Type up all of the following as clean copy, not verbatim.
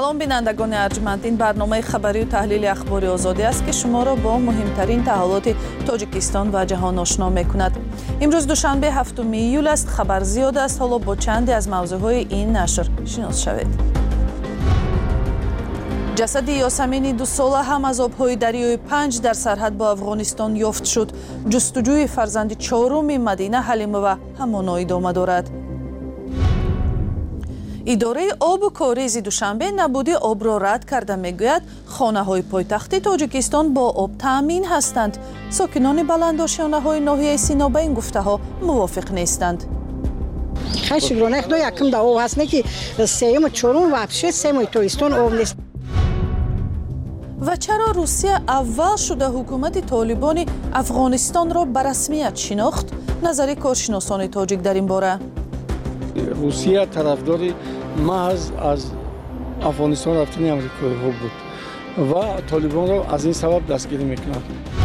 سلام بینندگان ارجمند، این برنامه خبری و تحلیل اخباری آزادی است که شما را با مهمترین تحولات تاجیکستان و جهان آشنا می‌کند. امروز دوشنبه 7 ایول است. خبر زیاد است، حالا با چندی از موضوعهای این نشر شناس شوید. جسد یاسمین 2 ساله هم از آب‌های دریای پنج در سرحد با افغانستان یافت شد. جستجوی فرزند چهارم مدینه حلیمова همان ادامه دارد. اداره آب و کاریز دوشنبه نبودی آب را رد کرده میگوید خانه‌های پایتخت تاجیکستان با آب تامین هستند. ساکنان بلندآشیانه‌های ناحیه سینا با این گفته‌ها موافق نیستند. خشگرانه خدا یکم دا آب هست نه که سیم و چهارم وابشه سیم تاجیکستان آب نیست. و چرا روسیه اول شده حکومت طالبان افغانستان را به رسمیت شناخت؟ نظر کارشناسان تاجیک در این باره. روسیه طرفدار محض از افغانستان رفتن امریکایی ها بود و طالبان را از این سبب دستگیری میکنند.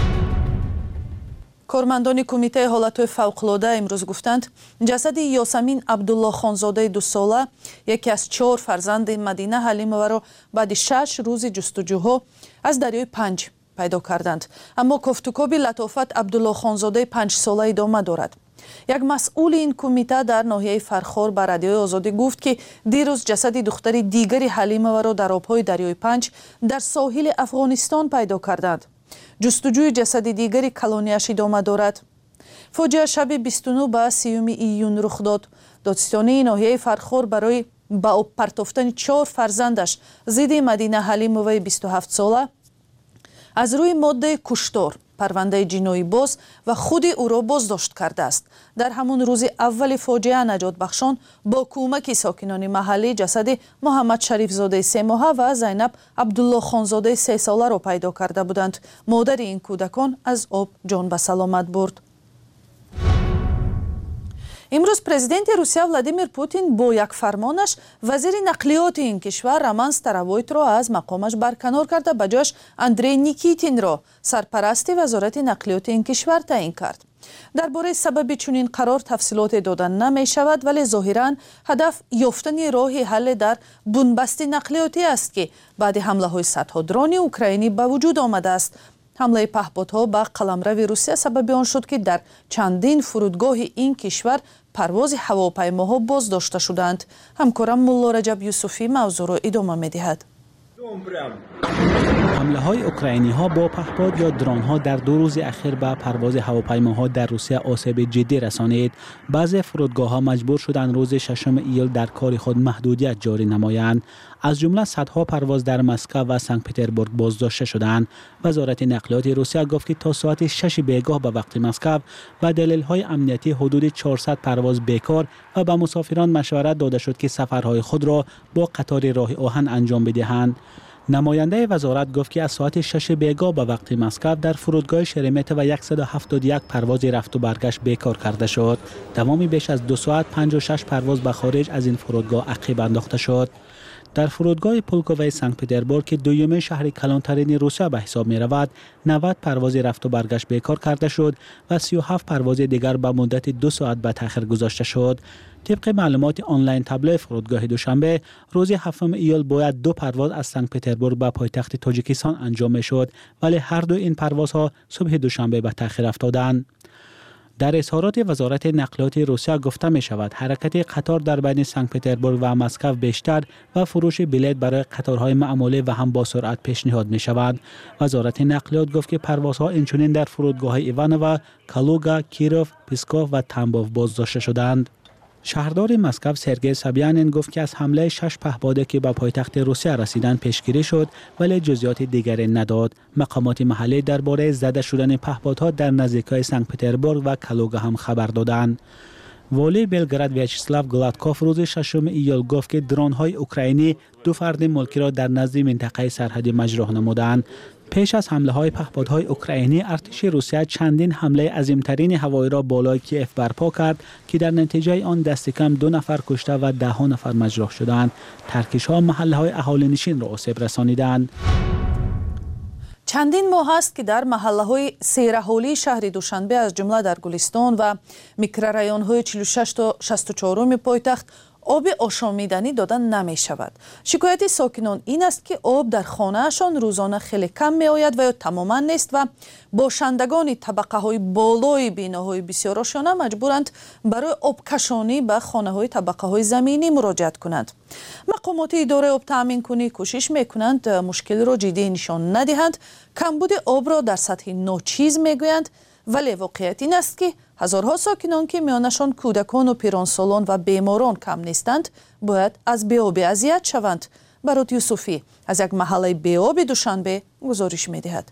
کارمندان کمیته حالتهای فوق‌العاده امروز گفتند جسد یاسمین عبدالله خانزاده 2 ساله یکی از 4 فرزند مدینه حلیمова را بعد 6 روز جستجوها از دریای پنج پیدا کردند. اما کفتوکابی لطافت عبدالله خانزاده 5 ساله ادامه دارد. یک مسئول این کمیته در ناحیه فرخار به رادیوی آزادی گفت که دیروز جسد دختر دیگری حلیمова را در آب‌های دریای پنج در ساحل افغانستان پیدا کردند. جستجوی جسد دیگری کلونیش ادامه دارد. فاجعه شب 29 به 30 ایون رخ داد. دادستانی ناحیه فرخار برای به آب پرتافتن 4 فرزندش ضد مدینه حلیمova 27 ساله از روی ماده کشتار پرونده جنایی باز و خود او را بازداشت کرده است. در همون روز اول فاجعه نجات بخشان با کمک ساکنان محلی جسد محمد شریف زاده 3 ماهه و زینب عبدالله خانزاده 3 ساله را پیدا کرده بودند. مادر این کودکان از آب جان به سلامت برد. امروز پرزیدنت روسیه ولادیمیر پوتین با یک فرمانش وزیر نقلیات این کشور رامان ستروویت را از مقامش برکنار کرده به جاش اندری نیکیتین را سرپرست وزارت نقلیات این کشور تعیین کرد. درباره سبب چنین قرار تفصیلات دادن نمی شود، ولی ظاهراً هدف یافتن راه حل در بنبست نقلیاتی است که بعد حمله های صدها درون اوکراینی به وجود آمده است. حمله پهپادها به قلمرو روسیه سبب آن شد که در چندین فرودگاه این کشور پرواز هواپیماها بازداشته شدند. همکارم مولا رجب یوسفی موضوع را ادامه می‌دهد. حمله های اوکراینی ها با پهپاد یا درون ها در 2 روز اخیر به پرواز هواپیماها در روسیه آسیب جدی رسانید. بعضی فرودگاه ها مجبور شدند روز 6 ایول در کار خود محدودیت جاری نمایند. از جمله صدها پرواز در مسکو و سنت پترزبورگ بازداشته شدند. وزارت نقلیات روسیه گفت که تا ساعت 6 بیگاه به وقت مسکو و دلیل های امنیتی حدود 400 پرواز بیکار و به مسافران مشورت داده شد که سفرهای خود را با قطار راه آهن انجام بدهند. نماینده وزارت گفت که از ساعت 6 بیگاه به وقت مسکو در فرودگاه شرمت و 171 پرواز رفت و برگشت بیکار کرده شد. دوامی بیش از 2 ساعت 56 پرواز به خارج از این فرودگاه عقب انداخته شد. در فرودگاه پولکووی سنت پترزبورگ که دومین شهر کلانترین روسیه به حساب می رود 90 پرواز رفت و برگشت بیکار کرده شد و 37 پرواز دیگر به مدت 2 ساعت به تأخیر گذاشته شد. طبق معلومات آنلاین تبلیغ فرودگاه دوشنبه روز 7 ایول باید 2 پرواز از سنت پترزبورگ به پایتخت تاجیکستان انجام می شد، ولی هر دو این پروازها صبح دوشنبه به تأخیر افتادند. در اظهارات وزارت نقلیات روسیه گفته می شود حرکت قطار در بین سنت پترزبورگ و مسکو بیشتر و فروش بلیط برای قطارهای معمولی و هم با سرعت پیشنهاد می شود. وزارت نقلیات گفت که پروازها اینچنین در فرودگاه ایوانوو، کالوگا، کیروف، پیسکوف و تامبوف بازداشته شدند. شهردار مسکو سرگئی سابیانین گفت که از حمله 6 پهپاده که به پایتخت روسیه رسیدن پیشگیری شد، ولی جزئیات دیگری نداد. مقامات محلی درباره زده شدن پهپادها در نزدیکی سنت پترزبورگ و کالوگا هم خبر دادند. والی بلگراد ویاچسلاو گلادکوف روز 6 ایول گفت که درون‌های اوکراینی 2 فرد ملکی را در نزد منطقه سرحدی مجروح نمودند. پیش از حمله های پهپادهای اوکراینی ارتش روسیه چندین حمله عظیمترین هوایی را بالای کیف برپا کرد که در نتیجه آن دست کم 2 نفر کشته و 10 نفر مجروح شدند. ترکش ها محله های اهالی نشین را آسیب رسانیدند. چندین ماه است که در محله‌های سیرحالی شهر دوشنبه از جمله در گلستان و میکرورایون‌های 46 تا 64 پایتخت آب آشامیدنی دادن نمی شود. شکایت ساکنان این است که آب در خانهشان روزانه خیلی کم می آید و یا تماما نیست و باشندگان طبقه های بالای بیناهای بسیار آشیانه مجبورند برای آبکشانی به خانه های طبقه های زمینی مراجعت کنند. مقامات اداره آب تامین کنی کوشش می کنند مشکل را جدی نشان ندهند. کمبود آب را در سطح ناچیز می گویند، ولی واقعیت این است که هزارها ساکنان که میانشان کودکان و پیرانسالان و بیماران کم نیستند باید از بی‌آبی اذیت شوند. برات یوسفی از یک محله بی‌آب دوشنبه گزارش می‌دهد.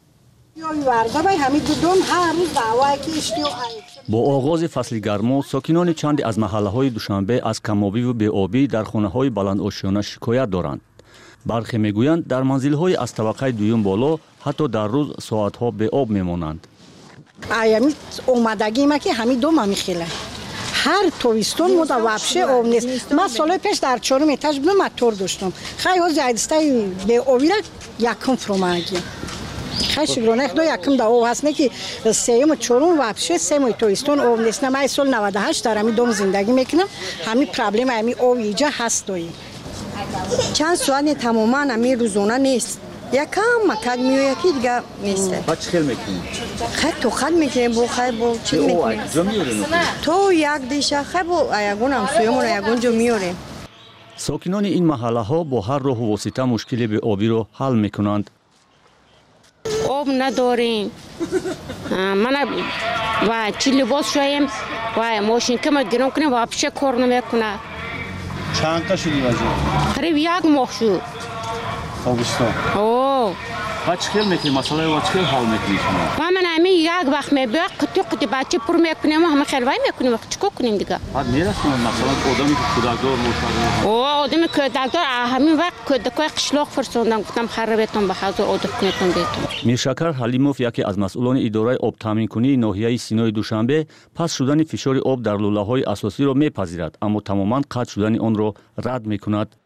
با آغاز فصل گرما ساکنان چند از محله‌های دوشنبه از کم‌آبی و بی‌آبی در خانه‌های بلند آشیانه شکایت دارند. برخی میگویند در منزل‌های از طبقه دوم بالا حتی در روز ساعت‌ها بی‌آب میمانند. آیامی اومدگی ما که همین دو ما میخیله هر تویستون مدا وابشه آب نیست. ما سال پیش در 4 اتاج بودم موتور داشتم خیلی زیادسته به آبی را یکم فروماگی خیلی شکرانه خدا یکم دا آب هست نه که 3 و 4 وابشه 3 تویستون آب نیست. من سال 98 در همین دوم زندگی میکنم. همین پرابلم همین آب اینجا هست دوی چند ساعت تماما همین روزانه نیست. یکم مکد میو یکی دیگه نیسته. بعد چه میکنی؟ خیلی تو خیلی میکنیم با خیلی با چی میکنیم؟ تو یک دیشه خیلی با یکون هم سویمون یکون جو میاریم. ساکنان این محله ها با هر راه و واسطه مشکل به آبی رو حل میکنند. آب نداریم. من و چی لباس شویم و ماشین که ما گرم کنیم و آبشه کار نمیکنه. چند تا شدی واسه؟ قریب یک ماه شد. تابستان. اوه. بعد چه میکنی؟ مسئله و چه حل میکنی شما؟ من همین یک وقت میبرم قطع بچه پر میکنیم و همه خلوی میکنیم چیکار کنیم دیگه؟ بعد میرسیم مثلا آدمی که کودکدار باشه. اوه آدمی کودکدار همین وقت کودکای قشلاق فرستادن گفتم خرابتون به حاضر عادت کنیتون بیتون. میرشکر حلیموف یکی از مسئولان اداره آب تامین کنی ناحیه سینای دوشنبه پس شدن فشار آب در لوله‌های اساسی را میپذیرد اما تماما قطع شدن آن را رد میکند.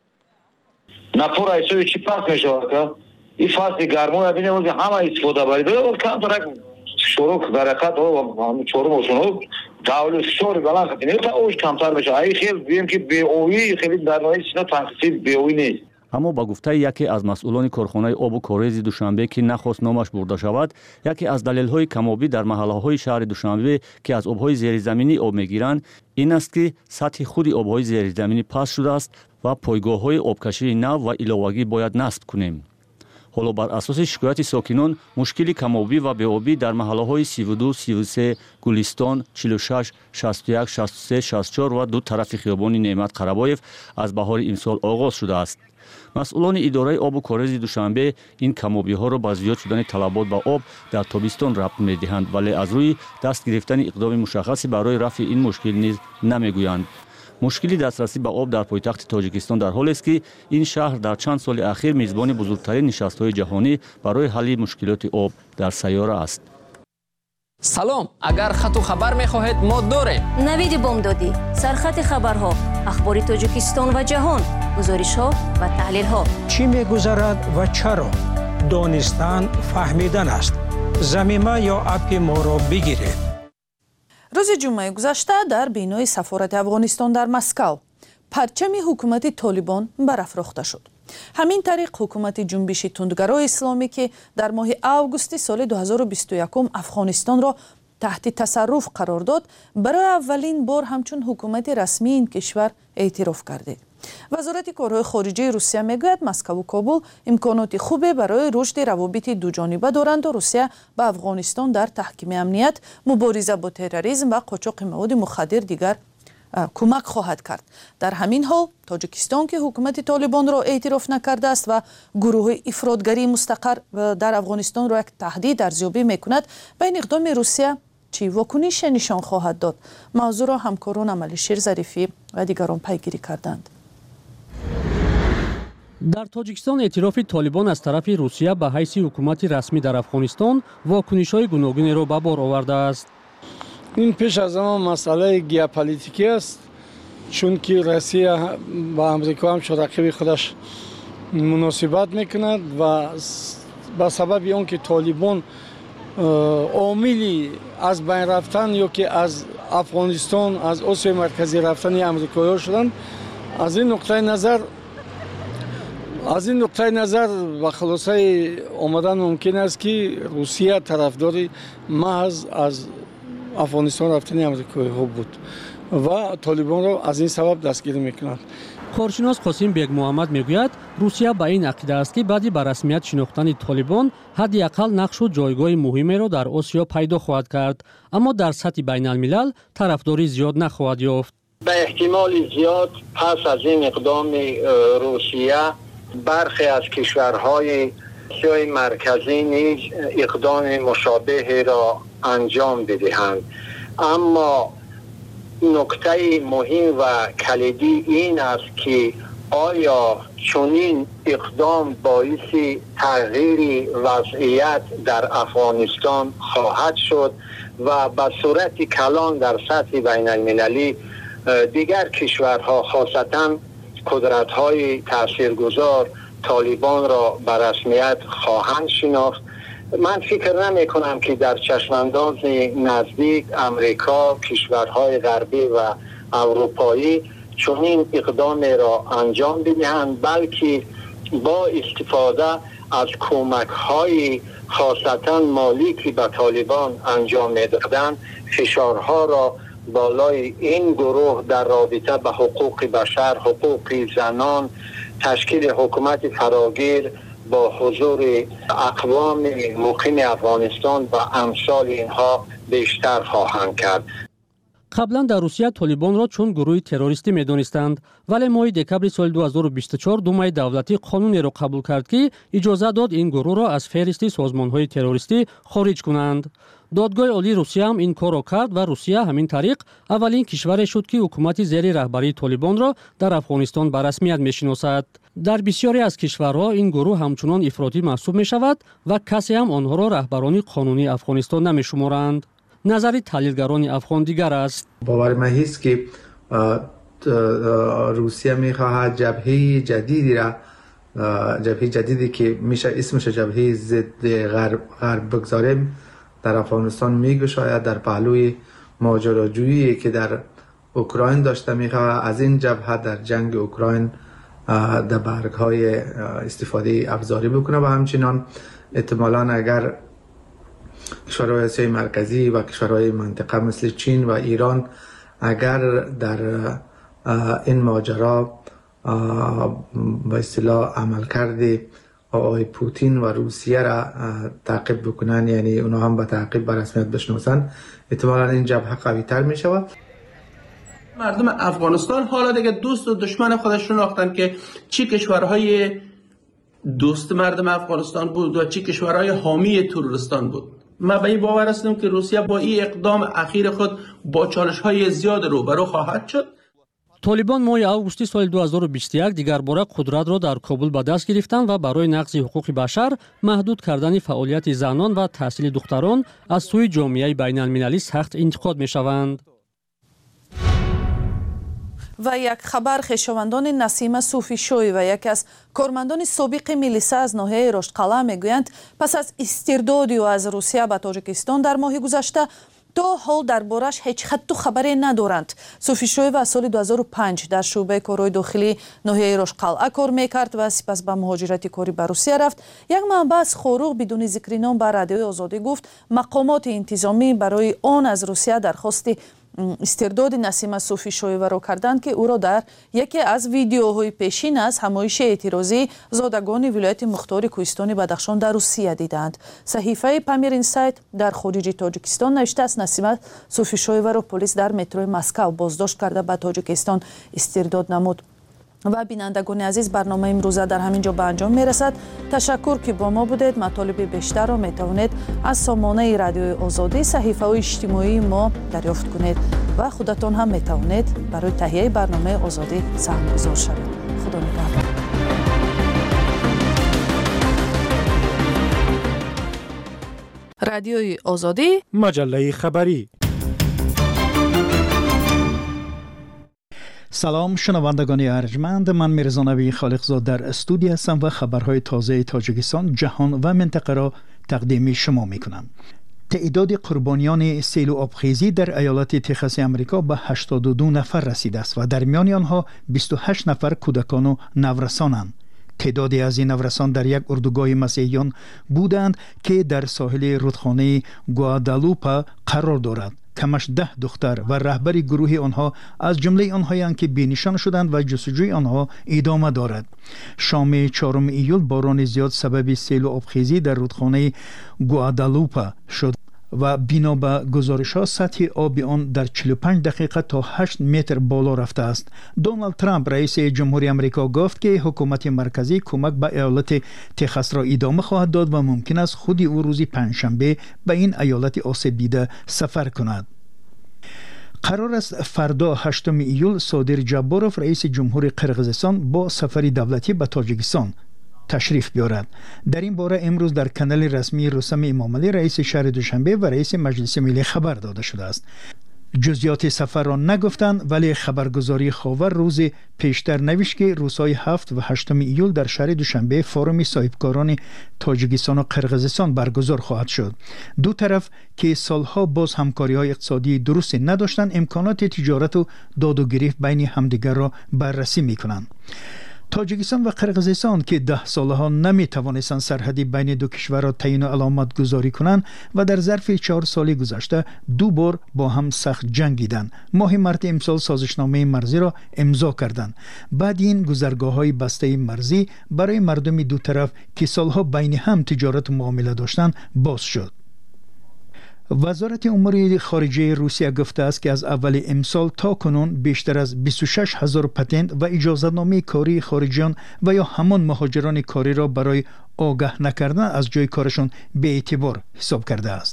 نپور ایسوی چی پاس میشود که این فصل گرما رو ببینیم که همه استفاده برید ولی کم ترک شروع برکت و همون چورم وشونو داول فشار بلند کنیم تا اوج کمتر بشه. ای خیلی بیم که بی‌آبی خیلی در نهایت سینا تنقیصی بی‌آبی نیست. اما با گفته یکی از مسئولان کارخانه آب و کاریز دوشنبه که نخواست نامش برده شود، یکی از دلایل کم‌آبی در محله‌های شهر دوشنبه که از آب‌های زیرزمینی آب می‌گیرند این است که سطح خود آب‌های زیرزمینی پست شده است و پایگاه‌های آبکشی نو و علاوگی باید نصب کنیم. حالا بر اساس شکایت ساکنان مشکل کم‌آبی و بی‌آبی در محله‌های 32، 33، گلستان، 46، 61، 63، 64 و دو طرف خیابان نعمت قربایف از بهار امسال آغاز شده است. مسئولان اداره آب و کاریز دوشنبه این کم‌آبی‌ها را با زیاد شدن طلبات به آب در تابستان ربط می‌دهند ولی از روی دست گرفتن اقدام مشخصی برای رفع این مشکل نیز نمی‌گویند. مشکلی دسترسی به آب در پایتخت تاجیکستان در حالی است که این شهر در چند سال اخیر میزبان بزرگترین نشست‌های جهانی برای حل مشکلات آب در سیاره است. سلام، اگر خط و خبر می‌خواهید ما داریم. نوید بامدادی، سرخط خبرها، اخبار تاجیکستان و جهان، گزارش‌ها و تحلیل‌ها. چی می‌گذرد و چرا؟ دانستن فهمیدن است. ضمیمه یا اپ ما را بگیرید. روز جمعه گذشته در بینای سفارت افغانستان در مسکو پرچم حکومت طالبان برافروخته شد. همین طریق حکومت جنبش تندگرای اسلامی که در ماه آگوست سال 2021 افغانستان را تحت تصرف قرار داد برای اولین بار همچون حکومت رسمی این کشور اعتراف کرده. وزارت کارهای خارجه روسیه میگوید مسکو و کابل امکانات خوبی برای رشد روابط دوجانبه دارند و روسیه به افغانستان در تحکیم امنیت، مبارزه با تروریسم و قاچاق مواد مخدر دیگر کمک خواهد کرد. در همین حال تاجیکستان که حکومت طالبان را اعتراف نکرده است و گروه افراطگری مستقر در افغانستان را یک تهدید ارزیابی میکند، به این اقدام روسیه چی واکنش نشان خواهد داد؟ موضوع را همکاران علیشیر ظریفی و دیگران پیگیری کردند. در تاجیکستان اعتراف طالبان از طرف روسیه به حیث حکومت رسمی در افغانستان واکنش‌های گوناگونی را به بار آورده است. این پیش از همه مسئله ژئوپلیتیکی است، چون که روسیه با امریکا هم رقیب خودش مناسبت میکند و به سبب آنکه طالبان عاملی از بین رفتن یا که از افغانستان از آسیا مرکزی رفتن امریکایی‌ها شدند، از این نقطه نظر و خلاصه آمدن ممکن است که روسیه طرفداری محض از افغانستان رفتن امریکایی ها بود و طالبان را از این سبب دستگیر میکنند. کارشناس قاسم بیگ محمد میگوید روسیه به این عقیده است که بعد به رسمیت شناختن طالبان حداقل نقش و جایگاه مهمی را در آسیا پیدا خواهد کرد، اما در سطح بین الملل طرفداری زیاد نخواهد یافت. به احتمال زیاد پس از این اقدام روسیه برخی از کشورهای آسیای مرکزی نیز اقدام مشابه را انجام بدهند، اما نکته مهم و کلیدی این است که آیا چنین اقدام باعث تغییر وضعیت در افغانستان خواهد شد و به صورت کلان در سطح بین المللی دیگر کشورها خاصتاً قدرت‌های تاثیرگذار طالبان را به رسمیت خواهند شناخت. من فکر نمی کنم که در چشمانداز نزدیک امریکا، کشورهای غربی و اروپایی چنین اقدام را انجام بدهند، بلکه با استفاده از کمک‌های خاصتاً مالی که به طالبان انجام می‌دادند فشارها را بالای این گروه در رابطه به حقوق بشر، حقوق زنان، تشکیل حکومت فراگیر با حضور اقوام مقیم افغانستان و امثال اینها بیشتر خواهند کرد. قبلا در روسیه طالبان را چون گروه تروریستی می‌دانستند، ولی ماه دکبر سال 2024 دومای دولتی قانونی را قبول کرد که اجازه داد این گروه را از فهرست سازمان‌های تروریستی خارج کنند. دادگاه عالی روسیه هم این کار را کرد و روسیه همین طریق اولین کشوری شد که حکومت زیر رهبری طالبان را در افغانستان به رسمیت می‌شناسد. در بسیاری از کشورها این گروه همچنان افراطی محسوب می‌شود و کسی هم آنها را رهبران قانونی افغانستان نمی‌شمارند. نظر تحلیلگران افغان دیگر است. باور من است که روسیه می‌خواهد جبهه جدیدی که میشه اسمش جبهه ضد غرب بگذاریم در افغانستان میگشاید در پهلوی ماجراجویی که در اوکراین داشته میخواهد از این جبهه در جنگ اوکراین در برگ‌های استفاده ابزاری بکنه و همچنان احتمالاً اگر کشورهای آسیای مرکزی و کشورهای منطقه مثل چین و ایران اگر در این ماجرا به اصطلاح عمل کرده آقای پوتین و روسیه را تعقیب بکنن، یعنی اونا هم به تعقیب به رسمیت بشناسن، احتمالاً این جبهه قوی تر می شود. مردم افغانستان حالا دیگه دوست و دشمن خودش شناختن که چی کشورهای دوست مردم افغانستان بود و چی کشورهای حامی تروریستان بود. من به این باور هستم که روسیه با این اقدام اخیر خود با چالش‌های زیاد روبرو خواهد شد. طالبان ماه августи سال 2021 دیگر باره قدرت را در کابل به دست گرفتند و برای نقض حقوق بشر، محدود کردن فعالیت زنان و تحصیل دختران از سوی جامعه بین المللی سخت انتقاد می شوند. و یک خبر خویشاوندان نسیمه صوفیشوی و یک از کارمندان سابق میلیسا از ناحیه رشتقلعه میگویند پس از استرداد او از روسیه به تاجیکستان در ماه گذشته تا حال دربارش هیچ خط و خبری ندارند. صوفیشوی و سال 2005 در شعبه کارهای داخلی ناحیه رشتقلعه کار میکرد و سپس به مهاجرت کاری به روسیه رفت. یک منبع از خاروق بدون ذکر نام به رادیوی آزادی گفت مقامات انتظامی برای آن از روسیه درخواست استرداد نسیمه صوفیشویوه را کردند که او را در یکی از ویدیوهای پیشین از همایش اعتراضی زادگان ولایت مختار کوهستان بدخشان در روسیه دیدند. صحیفه پامیر اینسایت در خارج تاجیکستان نوشته است نسیمه صوفیشویوه را پلیس در مترو مسکو بازداشت کرده به تاجیکستان استرداد نمود. و بینندگان عزیز، برنامه امروزه در همین جا به انجام میرسد. تشکر که با ما بودید. مطالب بیشتر را میتوانید از سامانه رادیوی آزادی صحیفه های اجتماعی ما دریافت کنید و خودتان هم میتوانید برای تهیه برنامه آزادی سهم‌گذار شوید. خدا نگهدار. رادیوی آزادی، مجله خبری. سلام شنوندگان ارجمند، من میرزا نبی خالقزاد در استودیو هستم و خبرهای تازه تاجیکستان، جهان و منطقه را تقدیم شما میکنم. تعداد قربانیان سیل آبخیزی در ایالت تگزاس آمریکا به 82 نفر رسیده است و در میان آنها 28 نفر کودکان و نورسانند. تعدادی از این نورسان در یک اردوگاه مسیحیان بودند که در ساحل رودخانه گوادالوپا قرار دارد. کمش 10 دختر و رهبر گروه آنها از جمله آنهایی که بینشان شدند و جستجوی آنها ادامه دارد. شام 4 ایول باران زیاد سبب سیل و آبخیزی در رودخانه گوادالوپا شد و بنا به گزارش ها سطح آب آن در 45 دقیقه تا 8 متر بالا رفته است. دونالد ترامپ رئیس جمهوری آمریکا گفت که حکومت مرکزی کمک به ایالت تگزاس را ادامه خواهد داد و ممکن است خود او روز پنجشنبه به این ایالت آسیب دیده سفر کند. قرار است فردا 8 ایول صادر جباروف رئیس جمهور قرقیزستان با سفر دولتی به تاجیکستان تشریف بیارد. در این باره امروز در کانال رسمی رستم امامعلی رئیس شهر دوشنبه و رئیس مجلس ملی خبر داده شده است. جزئیات سفر را نگفتند، ولی خبرگزاری خاور روز پیشتر نوشت که روزهای 7 و 8 ایول در شهر دوشنبه فورومی صاحبکاران تاجیکستان و قرقیزستان برگزار خواهد شد. دو طرف که سالها باز همکاری‌های اقتصادی درست نداشتند، امکانات تجارت و داد و گریخت بین همدیگر را بررسی می‌کنند. تاجیکستان و قرقیزستان که 10 سالها نمی توانستند سرحدی بین دو کشور را تعیین و علامت گذاری کنند و در ظرف 4 سال گذشته 2 بار با هم سخت جنگیدند. ماه مارس امسال سازشنامه مرزی را امضا کردند. بعد این گذرگاه‌های بسته مرزی برای مردم دو طرف که سالها بین هم تجارت و معامله داشتند باز شد. وزارت امور خارجه روسیه گفته است که از اول امسال تا کنون بیشتر از 26,000 پتنت و اجازه‌نامه کاری خارجیان و یا همان مهاجران کاری را برای آگاه نکردن از جای کارشان به اعتبار حساب کرده است.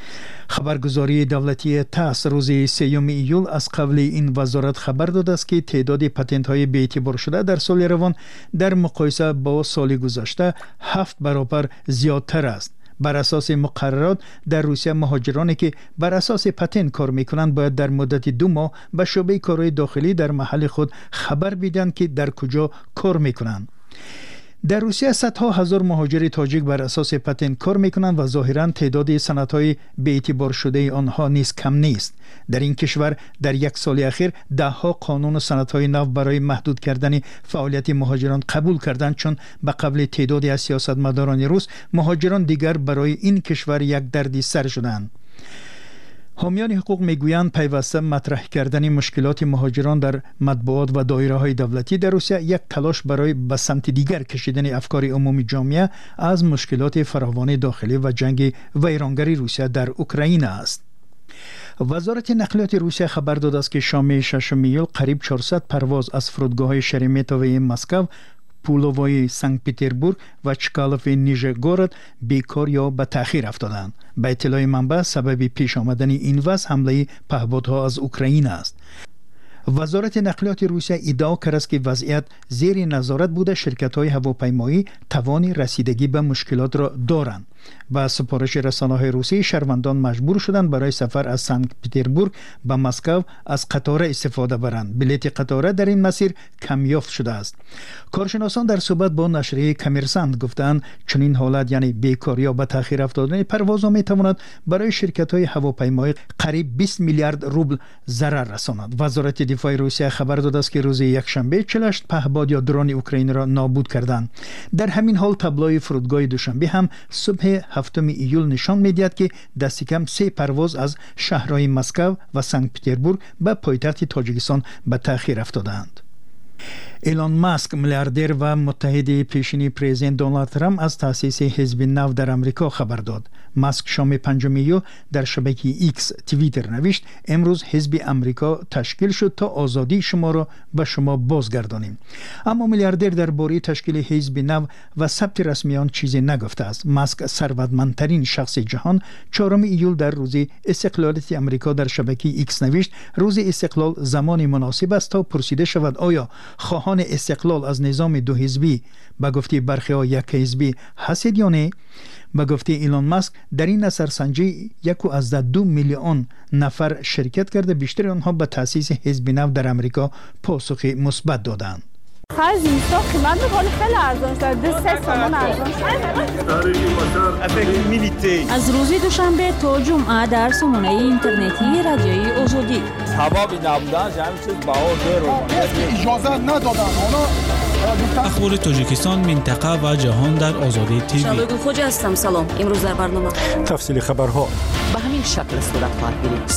خبرگزاری دولتی تاس روز 3 ایول از قبل این وزارت خبر داده است که تعداد پتنت های به اعتبار شده در سال روان در مقایسه با سال گذشته 7 برابر زیادتر است. بر اساس مقررات در روسیه مهاجرانی که بر اساس پتنت کار میکنند باید در مدت 2 ماه به شعبه کارهای داخلی در محل خود خبر بدهند که در کجا کار میکنند. در روسیه صدها هزار مهاجر تاجیک بر اساس پتنت کار میکنند و ظاهرا تعداد سندهای به اعتبار شده آنها نیز کم نیست. در این کشور در 1 سال اخیر 10 قانون و سندهای نو برای محدود کردن فعالیت مهاجران قبول کردند، چون به قبل تعدادی از سیاستمداران روس مهاجران دیگر برای این کشور یک دردی سر شدند. حامیان حقوق میگویند پیوسته مطرح کردن مشکلات مهاجران در مطبوعات و دایره‌های دولتی در روسیه یک تلاش برای به سمت دیگر کشیدن افکار عمومی جامعه از مشکلات فراوان داخلی و جنگ ویرانگری روسیه در اوکراین است. وزارت نقلیات روسیه خبر داده است که شام 6 ایول قریب 400 پرواز از فرودگاه‌های شرمتوی مسکو، پولووی سنت پترزبورگ و چکالوف نیژگورود بیکار یا به تأخیر افتادند. به اطلاع منبع سبب پیش آمدن این وضع حمله پهپادها از اوکراین است. وزارت نقلیات روسیه ادعا کرده است که وضعیت زیر نظارت بوده، شرکت‌های هواپیمایی توان رسیدگی به مشکلات را دارند. با سفارش رسانه‌های روسی شهروندان مجبور شدند برای سفر از سنت پترزبورگ به مسکو از قطاره استفاده برند. بلیط قطاره در این مسیر کمیافت شده است. کارشناسان در صحبت با نشریه کمرسانت گفتند چنین حالت یعنی بیکاری یا به تأخیر افتادن پروازها میتواند برای شرکت‌های هواپیمایی قریب 20 میلیارد روبل ضرر رساند. وزارت دفاع روسیه خبر داده است که روز یکشنبه 48 پهپاد یا درون اوکراین را نابود کردند. در همین حال تابلوی فرودگاه دوشنبه هم صبح 7 ایول نشان می‌دهد که دست کم 3 پرواز از شهرهای مسکو و سنت پترزبورگ به پایتخت تاجیکستان به تأخیر افتادند. ایلان ماسک میلیاردر و متحد پیشین پرزیدنت دونالد ترامپ از تأسیس حزب نو در آمریکا خبر داد. ماسک شام 5 ایول در شبکه ایکس توییتر نوشت امروز حزب آمریکا تشکیل شد تا آزادی شما را به شما بازگردانیم. اما میلیاردر درباره تشکیل حزب نو و ثبت رسمی آن چیزی نگفته است. ماسک ثروتمندترین شخص جهان 4 ایول در روز استقلالیت آمریکا در شبکه ایکس نوشت روز استقلال زمانی مناسب است تا پرسیده شود آیا خواهان استقلال از نظام 2 حزبی به گفته برخی‌ها 1 حزبی هستید یا نه؟ به گفته ایلان ماسک در این نظرسنجی 1.2 میلیون نفر شرکت کرده، بیشتر آنها به تأسیس حزب نو در آمریکا پاسخ مثبت دادند. خرج زمستان قیمت میکنه خیلی ارزان شده 3 تومان ارزان شده. از روز دوشنبه تا جمعه در سامانه اینترنتی رادیوی آزادی حبابی نبودن همین چیز بهار اجازه ندادن اخبار تاجیکستان، منطقه و جهان در آزادی تیوی. شبگو خوجا هستم. سلام. امروز در برنامه تفصیل خبرها به همین شکل صورت خواهد گرفت.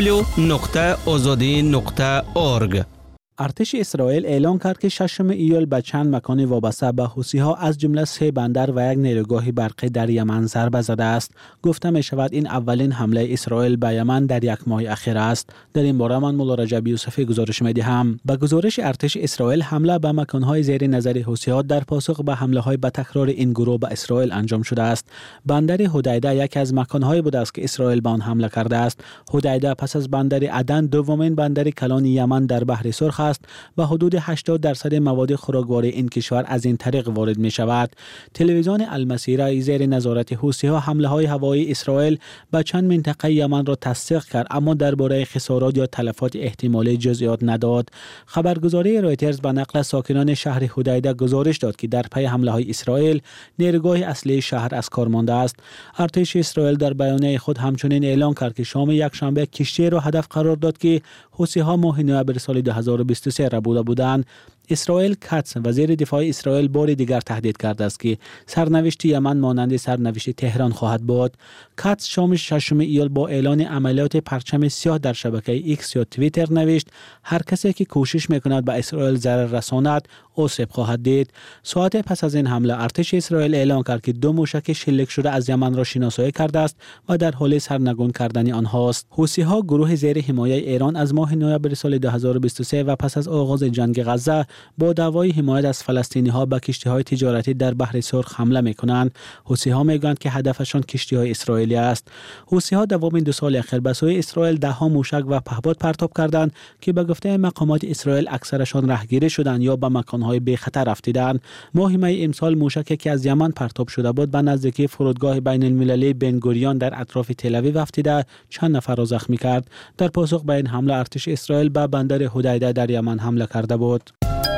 www.azadi.org. ارتش اسرائیل اعلام کرد که 6 ایول به چند مکان وابسته به حوثی‌ها از جمله 3 بندر و یک نیروگاه برقی در یمن ضربه زده است. گفته می شود این اولین حمله اسرائیل به یمن در یک ماه اخیر است. در این باره من مولا رجب یوسفی گزارش می دهم. به گزارش ارتش اسرائیل، حمله به مکان‌های زیر نظر حوثی‌ها در پاسخ به حمله‌های به تکرار این گروه به اسرائیل انجام شده است. بندر حدیده یکی از مکان‌های بوده است که اسرائیل به آن حمله کرده است. حدیده پس از بندر عدن دومین بندر کلان یمن در بحر سرخ است و حدود 80% مواد خوراکواری این کشور از این طریق وارد می شود. تلویزیون المسیره زیر نظارت حوثی‌ها حمله‌های هوایی اسرائیل به چند منطقه یمن را تصدیق کرد، اما درباره خسارات یا تلفات احتمالی جزئیات نداد. خبرگزاری رایترز به نقل ساکنان شهر حدیده گزارش داد که در پی حمله‌های اسرائیل نیروگاه اصلی شهر از کار مانده است. ارتش اسرائیل در بیانیه خود همچنین اعلام کرد که شام یکشنبه کشتی را هدف قرار داد که حوثی‌ها ماه نوامبر سال 2023 را بودند. اسرائیل کاتس وزیر دفاع اسرائیل بار دیگر تهدید کرده است که سرنوشت یمن مانند سرنوشت تهران خواهد بود. کاتس شام 6 ایول با اعلان عملیات پرچم سیاه در شبکه ایکس یا توییتر نوشت هر کسی که کوشش میکند به اسرائیل ضرر رساند آسیب خواهد دید. ساعت پس از این حمله ارتش اسرائیل اعلام کرد که 2 موشک شلیک شده از یمن را شناسایی کرده است و در حال سرنگون کردن آنهاست. حوثی‌ها گروه زیر حمایه ایران از ماه نوامبر سال 2023 و پس از آغاز جنگ غزه با دعوای حمایت از فلسطینی‌ها به کشتی‌های تجارتی در بحر سرخ حمله می‌کنند. حوثی‌ها می‌گویند که هدفشان کشتی‌های اسرائیلی است. حوثی‌ها دومین 2 سال اخیر به سوی اسرائیل 10 موشک و پهپاد پرتاب کردند که به گفته مقامات اسرائیل اکثرشان رهگیری شدند یا به مکان‌های بی خطر رفتند. ماه می امسال موشکی که از یمن پرتاب شده بود به نزدیکی فرودگاه بین‌المللی بن گوریون در اطراف تل آویو رفتید چند نفر را زخمی کرد. در پاسخ به این حمله ارتش اسرائیل به بندر حدیده در یمن حمله کرده بود.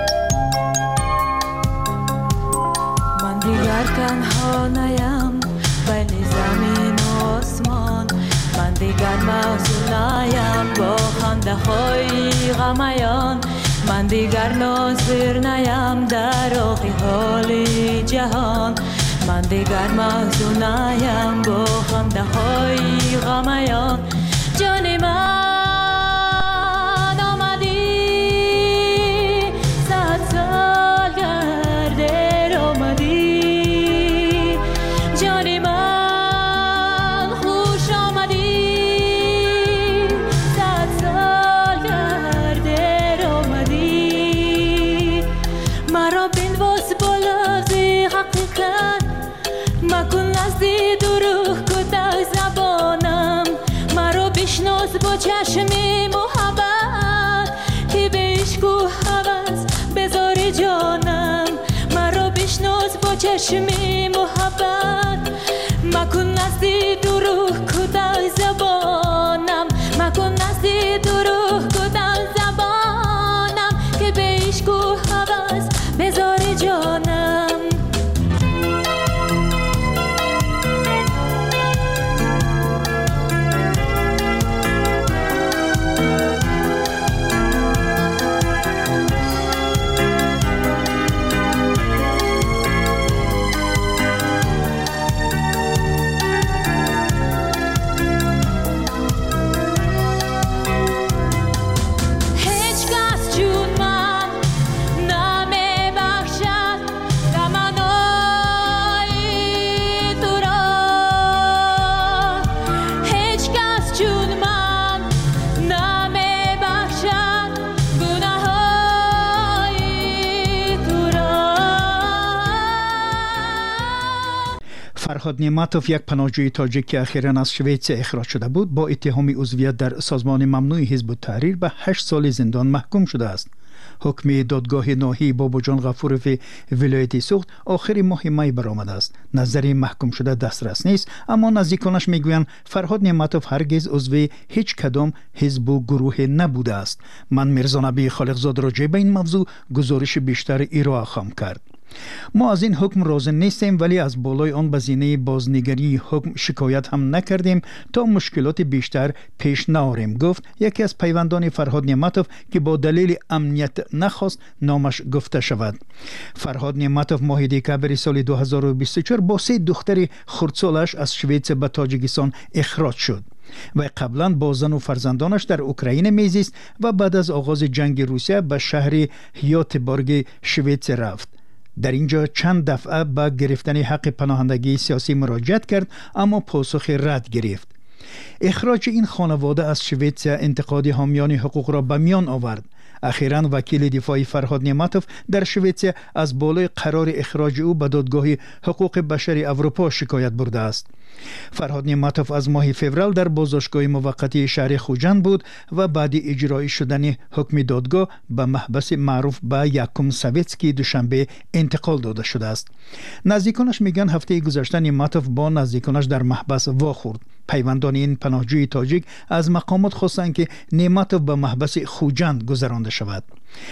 دیگر تنها نیم بین زمین و آسمان، من دیگر محزون نیم با خنده های غمیان، من دیگر ناظر نیم در آخی حال جهان، من دیگر محزون نیم با خنده های غمیان. جان من آمدی 100 سال گرده آمدی، با چشمی محبت که به عشق و هوس بذاری جانم، مرا بشناس با چشمی محبت، مکن نزدی دروغ کدای زبانم، مکن نزدی دروغ کدای زبانم که به عشق و هوس بذاری جانم. فرهاد نعمتوف، یک پناهجوی تاجیک که اخیراً از شویتس اخراج شده بود، با اتهام عضویت در سازمان ممنوع حزب التحریر به 8 سال زندان محکوم شده است. حکم دادگاه ناحیه باباجان غفورов ولایت سوخت آخر ماه می برآمده است. نظر محکوم شده دسترس نیست، اما نزدیکانش میگویند فرهاد نعمتوف هرگز عضو هیچ کدام حزب و گروه نبوده است. من میرزا نبی خالقزاد راجع به این موضوع گزارش بیشتر ارائه خواهم کرد. ما از این حکم راضی نیستیم، ولی از بالای آن به زینه بازنگری حکم شکایت هم نکردیم تا مشکلات بیشتر پیش نیاریم، گفت یکی از پیوندان فرهاد نعمتوف که با دلیل امنیت نخواست نامش گفته شود. فرهاد نعمتوف ماه دکامبر سال 2024 با 3 دختر خردسالش از شویتس به تاجیکستان اخراج شد. و قبلا با زن و فرزندانش در اوکراین میزیست و بعد از آغاز جنگ روسیه به شهر هیاتبورگ شویتس رفت. در اینجا چند دفعه به گرفتن حق پناهندگی سیاسی مراجعت کرد، اما پاسخ رد گرفت. اخراج این خانواده از شویتس انتقاد حامیان حقوق را به میان آورد. اخیراً وکیل دفاعی فرهاد نعمتوف در شویتس از بالای قرار اخراج او به دادگاه حقوق بشر اروپا شکایت برده است. فرهاد نعمتوف از ماه فوریه در بازداشتگاه موقتی شهر خوجند بود و بعد اجرایی شدن حکم دادگاه به محبس معروف به یکم سویتسکی دوشنبه انتقال داده شده است. نزدیکانش میگن هفته گذشته نعمتوف با نزدیکانش در محبس واخورد. پیوندان این پناهجوی تاجیک از مقامات خواستند که نعمتوف به محبس خوجند گذرانده شود.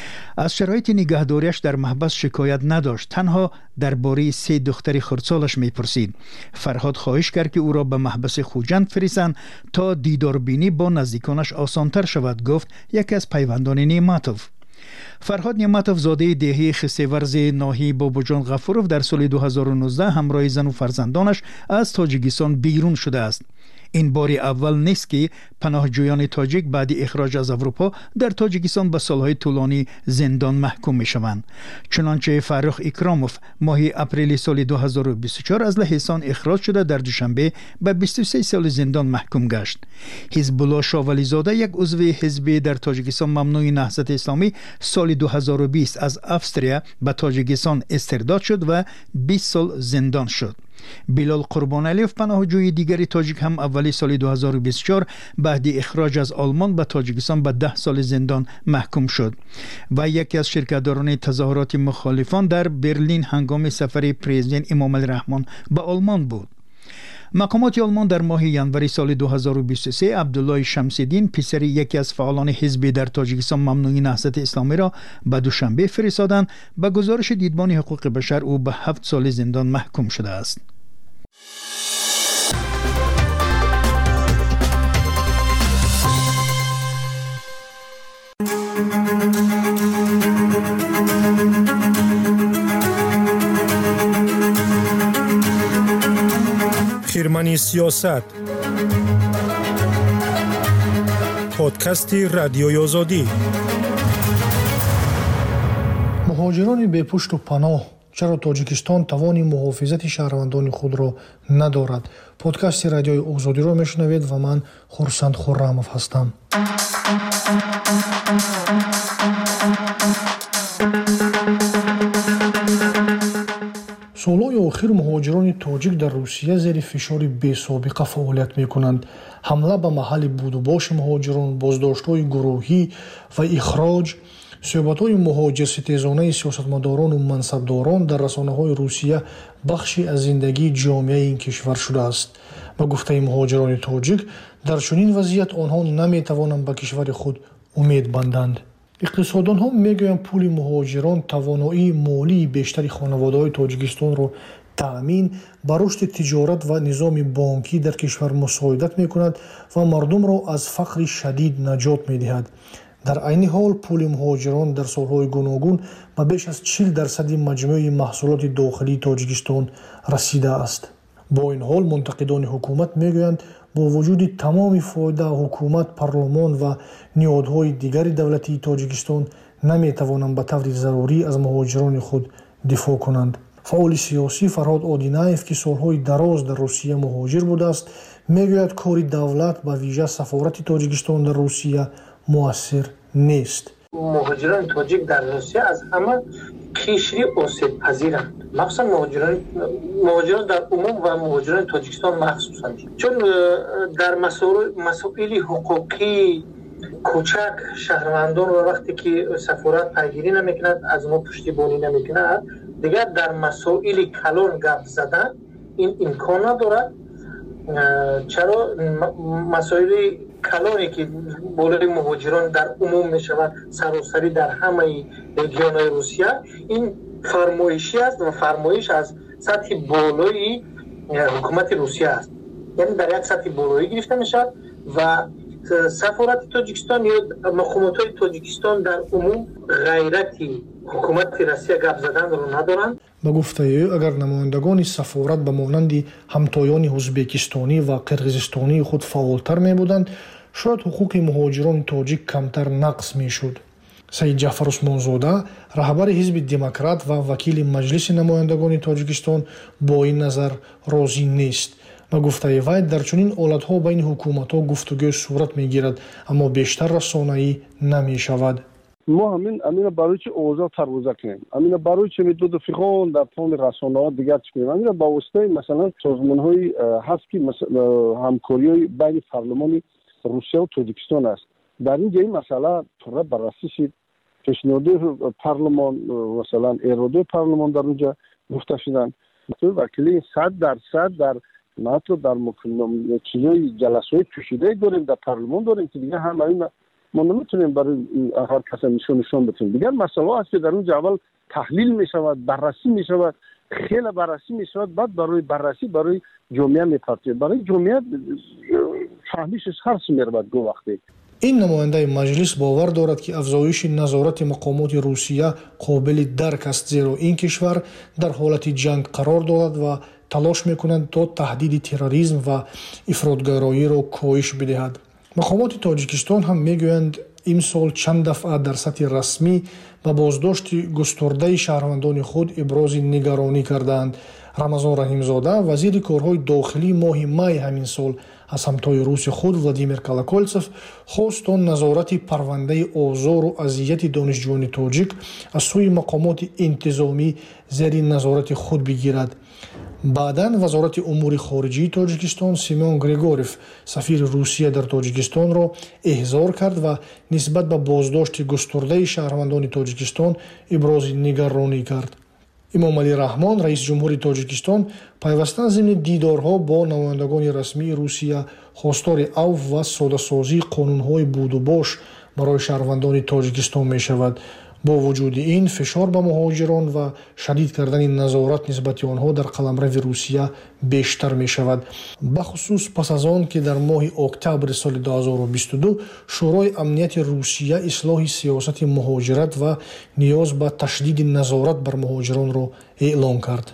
از شرایط نگهداریش در محبس شکایت نداشت، تنها درباره 3 دختر خردسالش میپرسید. فرهاد خواهش کرد که او را به محبس خوجند فرستند تا دیداربینی با نزدیکانش آسانتر شود، گفت یکی از پیوندان نعمتوف. فرهاد نعمتوف زاده دهه خسیورز ناحیه باباجان غفورov در سال 2019 همراه زن و فرزندانش از تاجیکستان بیرون شده است. این بار اول نیست که پناهجویان تاجیک بعد اخراج از اروپا در تاجیکستان به سالهای طولانی زندان محکوم می شوند. چنانچه فرخ اکراموف ماه اپریل سال 2024 از لهستان اخراج شده در دوشنبه به 23 سال زندان محکوم گشت. حزب الله شاولی زاده یک عضو حزب در تاجیکستان ممنوع نهضت اسلامی سال 2020 از استرالیا به تاجیکستان استرداد شد و 20 سال زندان شد. بلال قربانعلیف پناهجوی دیگری تاجیک هم اولی سال 2024 بعد اخراج از آلمان به تاجیکستان به 10 سال زندان محکوم شد و یکی از شرکتداران تظاهرات مخالفان در برلین هنگام سفر پرزیدنت امام الرحمن به آلمان بود. مقامات آلمان در ماه ژانویه سال 2023 عبدالله شمس‌الدین پسر یکی از فعالان حزب در تاجیکستان ممنوع نهضت اسلامی را به دوشنبه فرستادند. به گزارش دیدبان حقوق بشر او به 7 سال زندان محکوم شده است. خیرمنی سیاست پادکست رادیوی آزادی. مهاجران بی پشت و پناه، چرا تاجیکستان توان محافظت شهروندان خود را ندارد؟ پادکست رادیوی آزادی را میشنوید و من خورسند خرمов هستم. سالهای آخر مهاجران تاجیک در روسیه زیر فشار بی‌سابقه فعالیت می‌کنند. حمله به محل بود و باش مهاجران، بازداشت‌های گروهی و اخراج، صحبت‌های مهاجرستیزانه سیاستمداران و منصبداران در رسانه‌های روسیه بخشی از زندگی جامعه این کشور شده است. به گفته مهاجران تاجیک، در چنین وضعیت آنها نمی‌توانند به کشور خود امید بندند. اقتصاددان ها میگویند پول مهاجران توانایی مالی بیشتری خانواده‌های تاجیکستان را تأمین بر رشد تجارت و نظام بانکی در کشور مساعدت می‌کند و مردم را از فقر شدید نجات می‌دهد. در عین حال پول مهاجران در سالهای گوناگون به بیش از 40% مجموع محصولات داخلی تاجیکستان رسیده است. با این حال منتقدان حکومت میگویند با وجود تمام فایده حکومت، پارلمان و نهادهای دیگر دولتی تاجیکستان نمیتوانند به طور ضروری از مهاجران خود دفاع کنند. فعال سیاسی فرهاد آدینایف که سالهای دراز در روسیه مهاجر بوده است میگوید کار دولت به ویژه سفارت تاجیکستان در روسیه مؤثر نیست. مهاجران تاجیک در روسیه از همه کشوری آسیب پذیرند، مخصوصا مهاجران در عموم و مهاجران تاجیکستان مخصوصا، چون در مسائل حقوقی کوچک شهروندان و وقتی که سفارت پیگیری نمیکند از ما پشتیبانی نمیکند دیگر در مسائل کلان گپ زدن این امکان ندارد. چرا مسائل کلانی که بالای مهاجران در عموم میشود سراسری در همه رژیون‌های روسیه این فرمایشی است و فرمایش از سطح بالای حکومت روسیه است، یعنی در یک سطح بالایی گرفته میشد و سفارت تاجیکستان یا مقامات تاجیکستان در عموم غیرتی حکومت روسیه گپ زدن رو ندارند. با گفته او اگر نمایندگان سفارت به مانند همتایان ازبکستانی و قرقیزستانی خود فعالتر می بودند شاید حقوق مهاجران تاجیک کمتر نقض می شد. سید جعفر عثمانزاده رهبر حزب دموکرات و وکیل مجلس نمایندگان تاجیکستان با این نظر راضی نیست. با گفته وی در چنین حالت‌ها بین حکومت‌ها گفتگو صورت می‌گیرد اما بیشتر رسانه‌ای نمی‌شود. ما همین برای چه اوضاع ترویج کنیم، همین برای چه مدت فقط در تمام رسانه‌ها دیگر کنیم، همین با واسطه مثلا سازمان‌های هست که همکاری بین پارلمان روسیه و تاجیکستان است. در این جای مسئله طور بررسی شد، پیشنهاد پارلمان مثلا اراده پارلمان در اونجا گفته شدن. تو وکیل 100% در مطلب در چیزای جلسه‌های پیچیده داریم در پارلمان داریم که دیگه همین ما نمیتونیم برای هر کس نشون بدیم. دیگر مسئله است که در اون اول تحلیل میشود، بررسی میشود، خیلی بررسی میشود، بعد برای بررسی برای جامعه میپرسید، برای جامعه فهمیشش هر چی میرود گو وقتی. این نماینده مجلس باور دارد که افزایش نظارت مقامات روسیه قابل درک است زیرا این کشور در حالت جنگ قرار دارد و تلاش میکنند تا تهدید تروریسم و افراطگرایی را کاهش بدهد. مقامات تاجیکستان هم میگویند امسال چند دفعه در سطح رسمی به بازداشت گسترده شهروندان خود ابراز نگرانی کردند. رمضان رحیمزاده وزیر کارهای داخلی ماه می همین سال از همتای روس خود ولادیمیر کالاکولتسف خواست تا نظارت پرونده آزار و اذیت دانشجویان تاجیک از سوی مقامات انتظامی زیر نظارت خود بگیرد. بعداً وزارت امور خارجه تاجیکستان سیمون گریگوروف سفیر روسیه در تاجیکستان را احضار کرد و نسبت به بازداشت گسترده شهروندان تاجیکستان ابراز نگرانی کرد. امام علی رحمان رئیس جمهور تاجیکستان پیوسته ضمن دیدارها با نمایندگان رسمی روسیه خواستار عفو و ساده‌سازی قانون‌های بود و باش برای شهروندان تاجیکستان می‌شود. با وجود این فشار به مهاجران و شدید کردن نظارت نسبت آنها در قلمرو روسیه بیشتر می شود. بخصوص پس از آن که در ماه اکتبر سال 2022 شورای امنیت روسیه اصلاح سیاست مهاجرت و نیاز به تشدید نظارت بر مهاجران را اعلام کرد.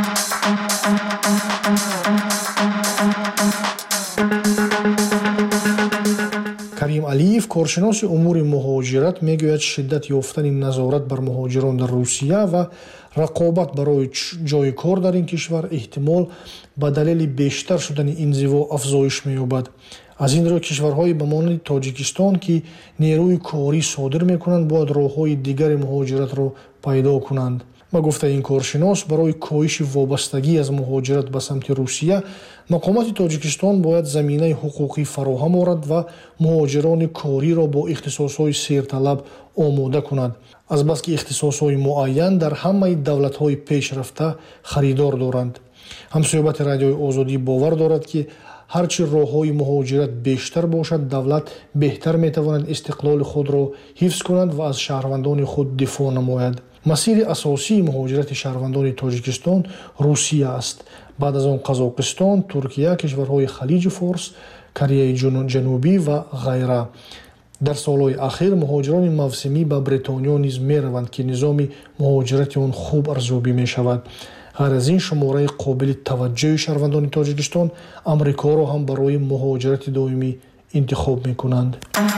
کریم علیف کارشناس امور مهاجرت میگوید شدت یافتن نظارت بر مهاجران در روسیه و رقابت برای جای کار در این کشور احتمال به دلیل بیشتر شدن انزوا افزایش می‌یابد. از این رو کشورهای به مانند تاجیکستان که نیروی کاری صادر می‌کنند باید راه‌های دیگر مهاجرت را پیدا کنند. با گفته این کارشناس برای کاهش وابستگی از مهاجرت به سمت روسیه مقامات تاجیکستان باید زمینه حقوقی فراهم آورد و مهاجران کاری را با اختصاص‌های سیرطلب آماده کند. از بس که اختصاص‌های معین در همه دولت‌های پیشرفته خریدار دارند. همصحبت رادیوی آزادی باور دارد که هرچی راه‌های مهاجرت بیشتر باشد دولت بهتر می‌تواند استقلال خود را حفظ کند و از شهروندان خود دفاع نماید. مسیر اساسی مهاجرت شهروندان تاجیکستان روسیه است. بعد از آن قزاقستان، ترکیه، کشورهای خلیج فارس، کره جنوبی و غیره. در سالهای اخیر مهاجران موسمی به بریتانیا نیز می‌روند که نظام مهاجرت آن خوب ارزیابی می‌شود. غیر از این شماره قابل توجه شهروندان تاجیکستان امریکا را هم برای مهاجرت دائمی انتخاب می‌کنند.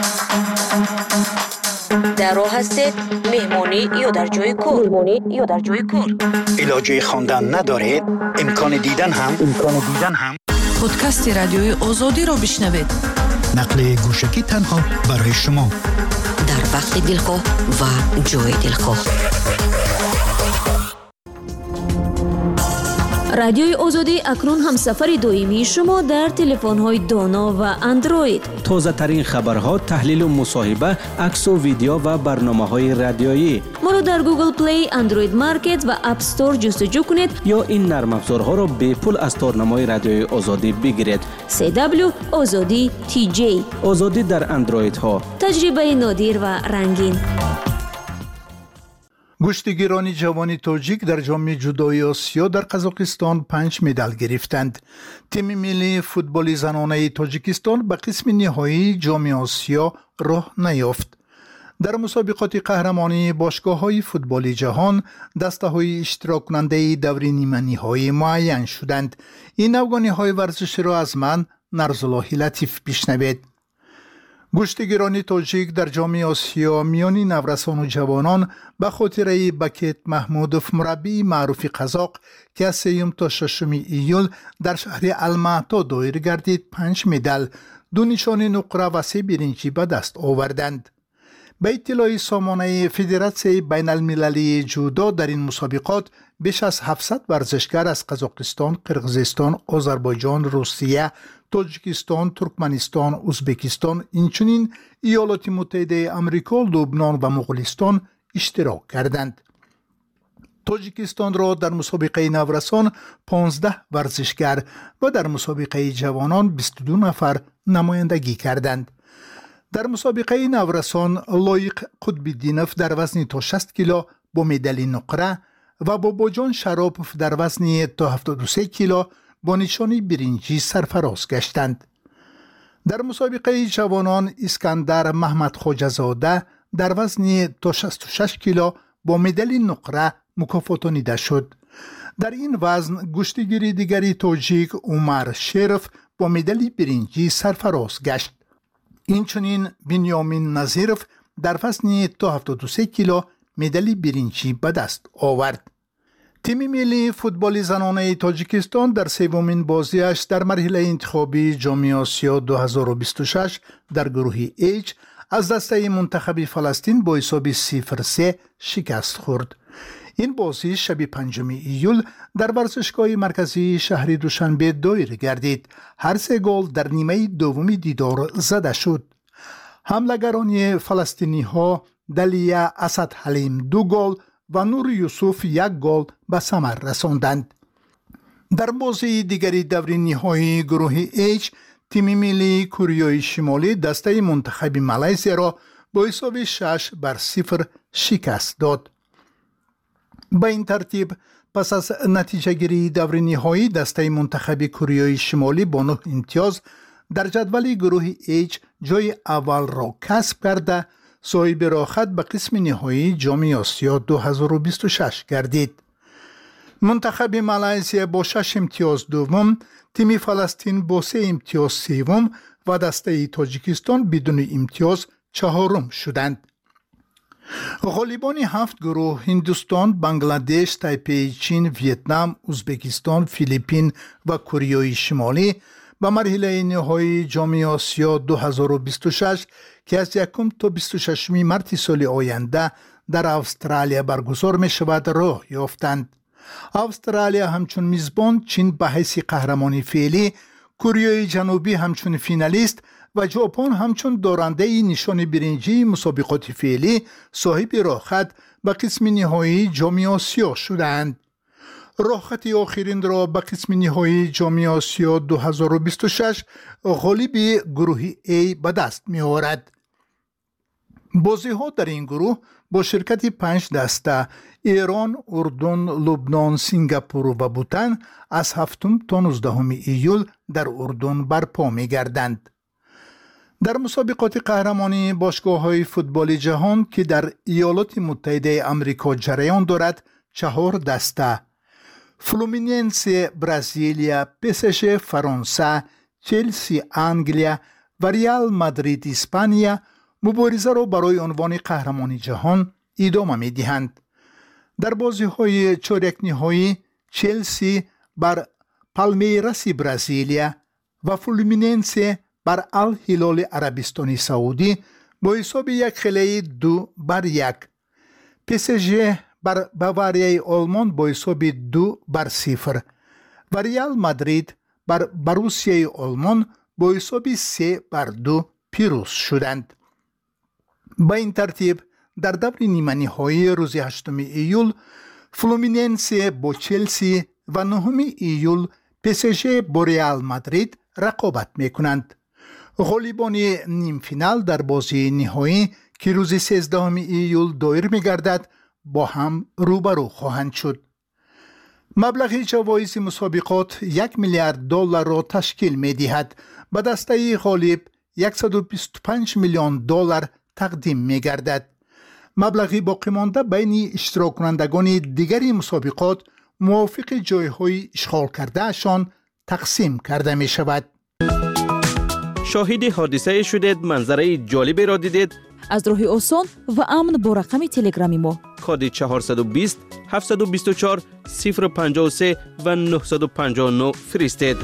در راه هستید مهمانی یا در جای کار علاجه خواندن ندارید امکان دیدن هم پادکست رادیوی آزادی را بشنوید. نقل گوشکی تنها برای شما در وقت دلخواه و جای دلخواه. رادیوی آزادی اکنون همسفر دائمی شما در تلفن‌های دانا و اندروید. تازه ترین خبرها، تحلیل و مصاحبه، عکس و ویدیو و برنامه‌های رادیویی. ما رو در گوگل پلی، اندروید مارکت و اپ استور جستجو کنید یا این نرم افزارها را به پول از تارنمای رادیوی آزادی بگیرید. CW آزادی TJ. آزادی در اندروید ها. تجربه نادر و رنگین. گشتیگیران جوان تاجیک در جام جودوی آسیا در قزاقستان 5 مدال گرفتند. تیم ملی فوتبال زنانه تاجیکستان به قسم نهایی جام آسیا راه نیافت. در مسابقات قهرمانی باشگاه‌های فوتبال جهان دسته‌های اشتراک کننده دور نیمه نهایی معین شدند. این افغانی‌های ورزشی را از من نرزالله لطیف بشنوید. گشتیگیران تاجیک در جام آسیا میان نورسان و جوانان به خاطره بکت محمودوف مربی معروف قزاق که از 3 تا 6 ایول در شهر المعطا دایر گردید 5 مدال، 2 نشان نقره و 3 برنجی به دست آوردند. به اطلاع سامانه فدراسیون بین المللی جودو در این مسابقات بیش از 700 ورزشکار از قزاقستان، قرقیزستان، آذربایجان، روسیه، تاجیکستان، ترکمنستان، ازبکستان، اینچنین ایالات متحده آمریکا، لبنان و مغولستان اشتراک کردند. تاجیکستان را در مسابقه نورسان 15 ورزشکار و در مسابقه جوانان 22 نفر نمایندگی کردند. در مسابقه نورسان لایق قطب‌الدینوف در وزن تا 60 کیلو با مدال نقره و باباجان شراپوف در وزن تا 73 کیلو با نشان برنجی سرفراز گشتند. در مسابقه جوانان اسکندر محمد خواجه‌زاده در وزن تا 66 کیلو با مدال نقره مکافاتانیده شد. در این وزن گشتیگیر دیگری تاجیک عمر شرف با مدال برنجی سرفراز گشت. اینچنین بنیامین نظیرف در وزن تا 73 کیلو مدال برنجی به دست آورد. تیم ملی فوتبال زنانه تاجیکستان در سومین بازیش در مرحله انتخابی جام آسیا 2026 در گروه H از دسته منتخب فلسطین با حساب 0-3 شکست خورد. این بازی شب 5 ایول در ورزشگاه مرکزی شهر دوشنبه دایر گردید. هر 3 گل در نیمه دوم دیدار زده شد. حملگران فلسطینی ها دلیه اسد حلیم 2 گل و نور یوسف 1 گل به ثمر رساندند. در بازی دیگری دور نهایی گروه H تیم ملی کره شمالی دسته منتخب مالزی را با حساب 6-0 شکست داد. با این ترتیب پس از نتیجه گیری دور نهایی دسته منتخب کره شمالی با 9 امتیاز در جدول گروه H جای اول را کسب کرده صاحب راحت به قسم نهایی جام آسیا 2026 گردید. منتخب مالزی با 6 امتیاز دوم، تیم فلسطین با 3 امتیاز سوم و دسته تاجیکستان بدون امتیاز چهارم شدند. غالبان 7 گروه هندوستان، بنگلادش، تایپی چین، ویتنام، ازبکستان، فیلیپین و کره شمالی به مرحله نهایی جام آسیا 2026 که از 1 تا 26 مارس سال آینده در استرالیا برگزار می شود راه یافتند. استرالیا همچون میزبان، چین به حیث قهرمان فعلی، کره جنوبی همچون فینالیست و ژاپن همچون دارنده نشان برنجی مسابقات فعلی صاحب راحت به قسم نهایی جام آسیا شدند. راحت آخرین را به قسم نهایی جام آسیا 2026 غالب گروه A به دست می آورد. بازی ها در این گروه با شرکت 5 دسته ایران، اردن، لبنان، سنگاپور و بوتان از 7 تا 19 ایول در اردن برپا می گردند. در مسابقات قهرمانی باشگاه‌های فوتبال جهان که در ایالات متحده آمریکا جریان دارد 4 دسته فلومیننس برزیلیا، PSG فرانسه، چلسی انگلیا و ریال مادرید اسپانیا مبارزه را برای عنوان قهرمانی جهان ادامه می دهند. در بازی های چهارک نهایی چلسی بر پالمیراس برزیلیا و فلومیننس بر الهلال عربستان سعودی با حساب 1-2-1. PSG بر باواریای آلمان با حساب 2-0 و ریال مادرید بر بروسیای آلمان با حساب 3-2 پیروز شدند. با این ترتیب در دور نیمه نهایی روز 8 ایول فلومیننسه با چلسی و 9 ایول PSG با ریال مادرید رقابت میکنند. غالبان نیم فینال در بازی نهایی که روز 13 ایول دایر میگردد با هم روبرو خواهند شد. مبلغ جوایز مسابقات 1 میلیارد دلار را تشکیل می دهد. به دسته غالب 125 میلیون دلار تقدیم می گردد. مبلغ باقی مانده بین اشتراک کنندگان دیگری مسابقات موافق جایهای اشغال کرده شان تقسیم کرده می شود. شاهد حادثه شدید، منظره جالبی را دیدید؟ از راه آسان و امن با رقم تلگرامی ما کد 420 724 053 و 959 فرستید.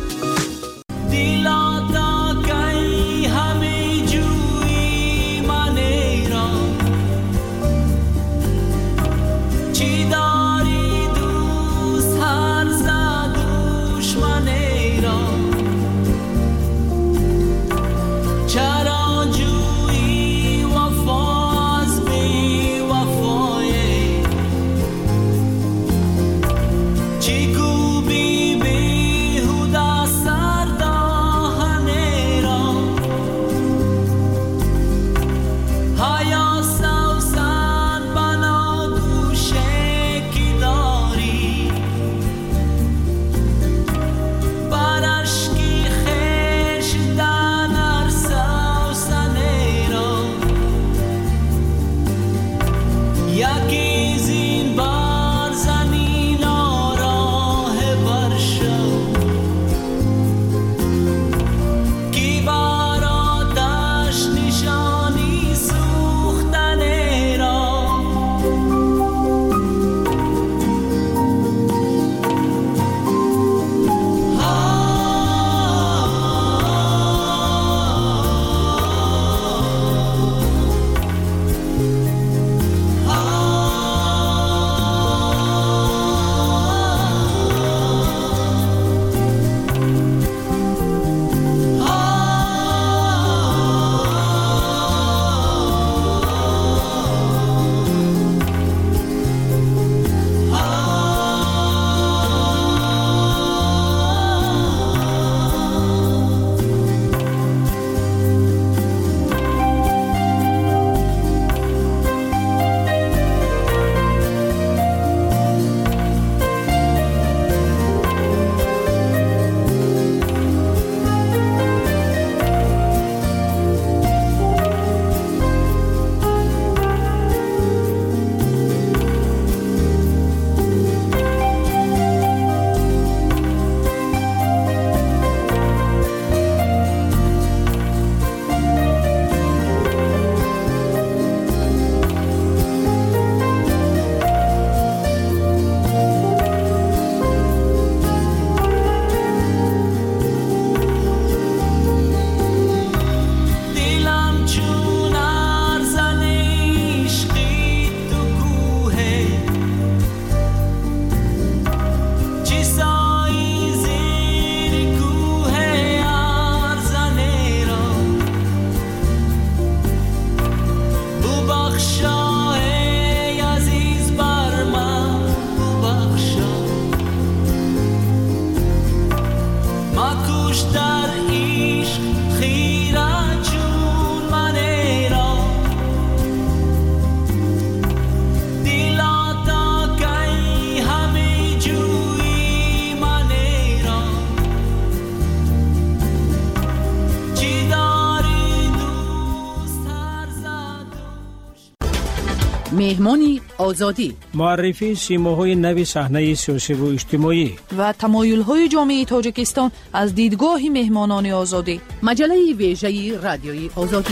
مهمانی آزادی، معرفی سیماهای نوی صحنه سیاسی و اجتماعی و تمایل‌های جامعه تاجیکستان از دیدگاه مهمانان آزادی. مجله ویژه رادیوی آزادی.